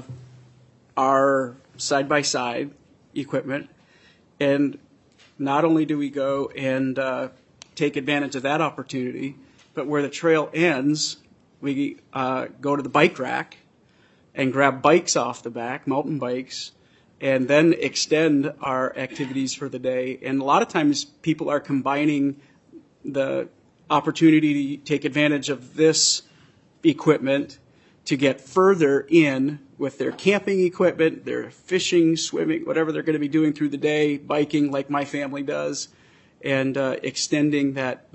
our side-by-side equipment, and not only do we go and take advantage of that opportunity, but where the trail ends, we go to the bike rack and grab bikes off the back, mountain bikes, and then extend our activities for the day. And a lot of times people are combining the opportunity to take advantage of this equipment to get further in with their camping equipment, their fishing, swimming, whatever they're going to be doing through the day, biking like my family does, and extending that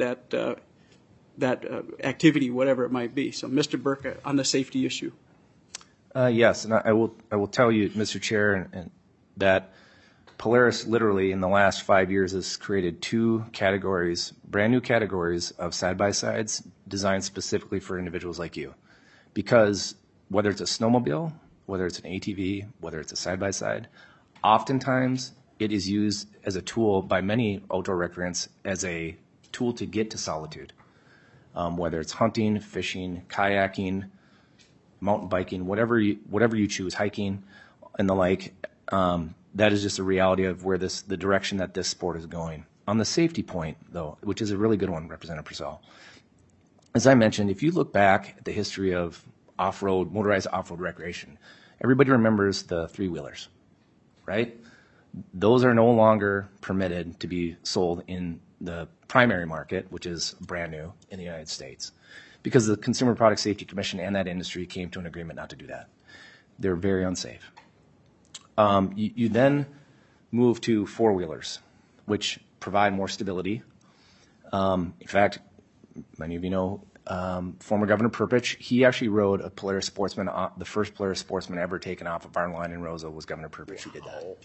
activity, whatever it might be. So, Mr. Burke, on the safety issue. Yes, and I will tell you, Mr. Chair, and that Polaris literally in the last 5 years has created 2 categories, brand new categories of side-by-sides designed specifically for individuals like you. Because whether it's a snowmobile, whether it's an ATV, whether it's a side-by-side, oftentimes it is used as a tool by many outdoor recreants as a tool to get to solitude. Whether it's hunting, fishing, kayaking, mountain biking, whatever you choose, hiking and the like, that is just a reality of where the direction that this sport is going. On the safety point, though, which is a really good one, Representative Purcell, as I mentioned, if you look back at the history of motorized off-road recreation, everybody remembers the three-wheelers, right? Those are no longer permitted to be sold in the primary market, which is brand new in the United States, because the Consumer Product Safety Commission and that industry came to an agreement not to do that. They're very unsafe. You then move to four-wheelers, which provide more stability. In fact, many of you know former Governor Perpich. He actually rode a Polaris Sportsman. The first Polaris Sportsman ever taken off of our line in Roseau was Governor Perpich who did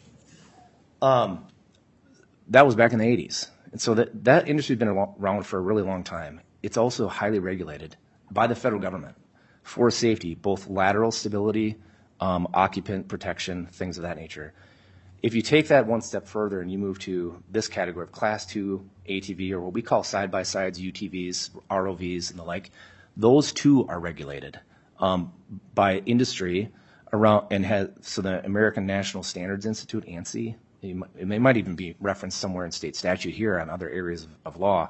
that. That was back in the 80s. And so that industry has been around for a really long time. It's also highly regulated by the federal government for safety, both lateral stability, occupant protection, things of that nature. If you take that one step further and you move to this category of Class 2 ATV, or what we call side-by-sides, UTVs, ROVs, and the like, those too are regulated by industry around, and so the American National Standards Institute, ANSI, it might even be referenced somewhere in state statute here on other areas of law.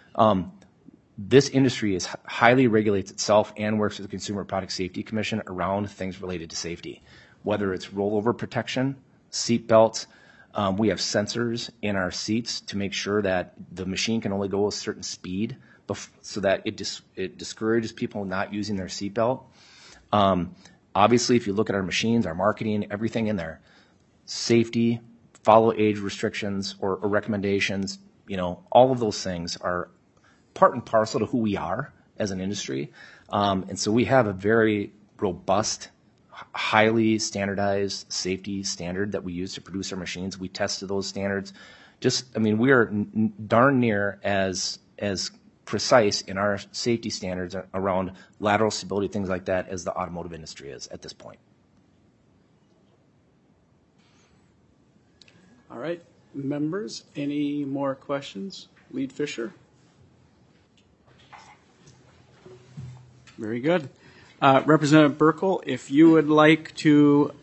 This industry highly regulates itself and works with the Consumer Product Safety Commission around things related to safety, whether it's rollover protection, seat belts, We have sensors in our seats to make sure that the machine can only go a certain speed so that it discourages people not using their seatbelt. Obviously, if you look at our machines, our marketing, everything in there, safety, follow age restrictions or recommendations, all of those things are part and parcel to who we are as an industry. And so we have a very robust, highly standardized safety standard that we use to produce our machines. We tested those standards. We are darn near as precise in our safety standards around lateral stability, things like that, as the automotive industry is at this point. All right, members, any more questions? Lead Fisher? Very good. Representative Burkle, if you would like to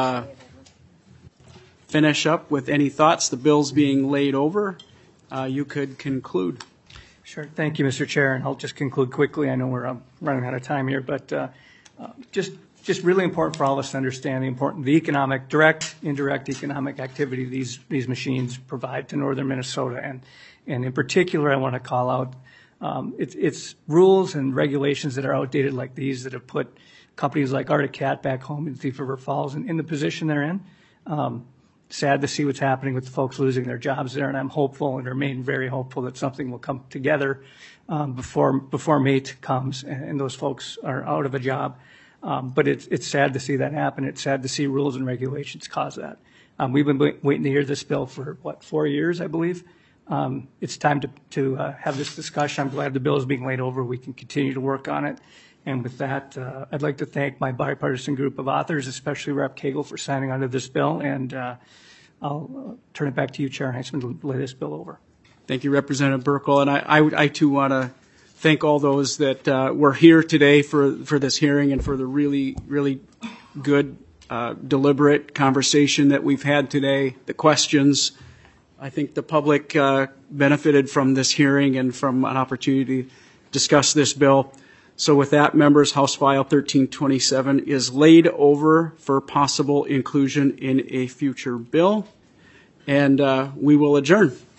finish up with any thoughts, the bill's being laid over, you could conclude. Sure. Thank you, Mr. Chair. And I'll just conclude quickly. I know we're running out of time here, but just really important for all of us to understand the economic, direct, indirect economic activity these machines provide to northern Minnesota. And in particular, I want to call out it's rules and regulations that are outdated like these that have put companies like Arctic Cat back home in Thief River Falls in the position they're in. Sad to see what's happening with the folks losing their jobs there, and I'm hopeful and remain very hopeful that something will come together before MATE comes and those folks are out of a job. But it's sad to see that happen. It's sad to see rules and regulations cause that. We've been waiting to hear this bill for, 4 years, I believe. It's time to have this discussion. I'm glad the bill is being laid over. We can continue to work on it. And with that, I'd like to thank my bipartisan group of authors, especially Rep. Cagle, for signing onto this bill. And I'll turn it back to you, Chair Heisman, to lay this bill over. Thank you, Representative Burkle. And I too want to thank all those that were here today for this hearing and for the really, really good, deliberate conversation that we've had today, the questions. I think the public benefited from this hearing and from an opportunity to discuss this bill. So with that, members, House File 1327 is laid over for possible inclusion in a future bill, and we will adjourn.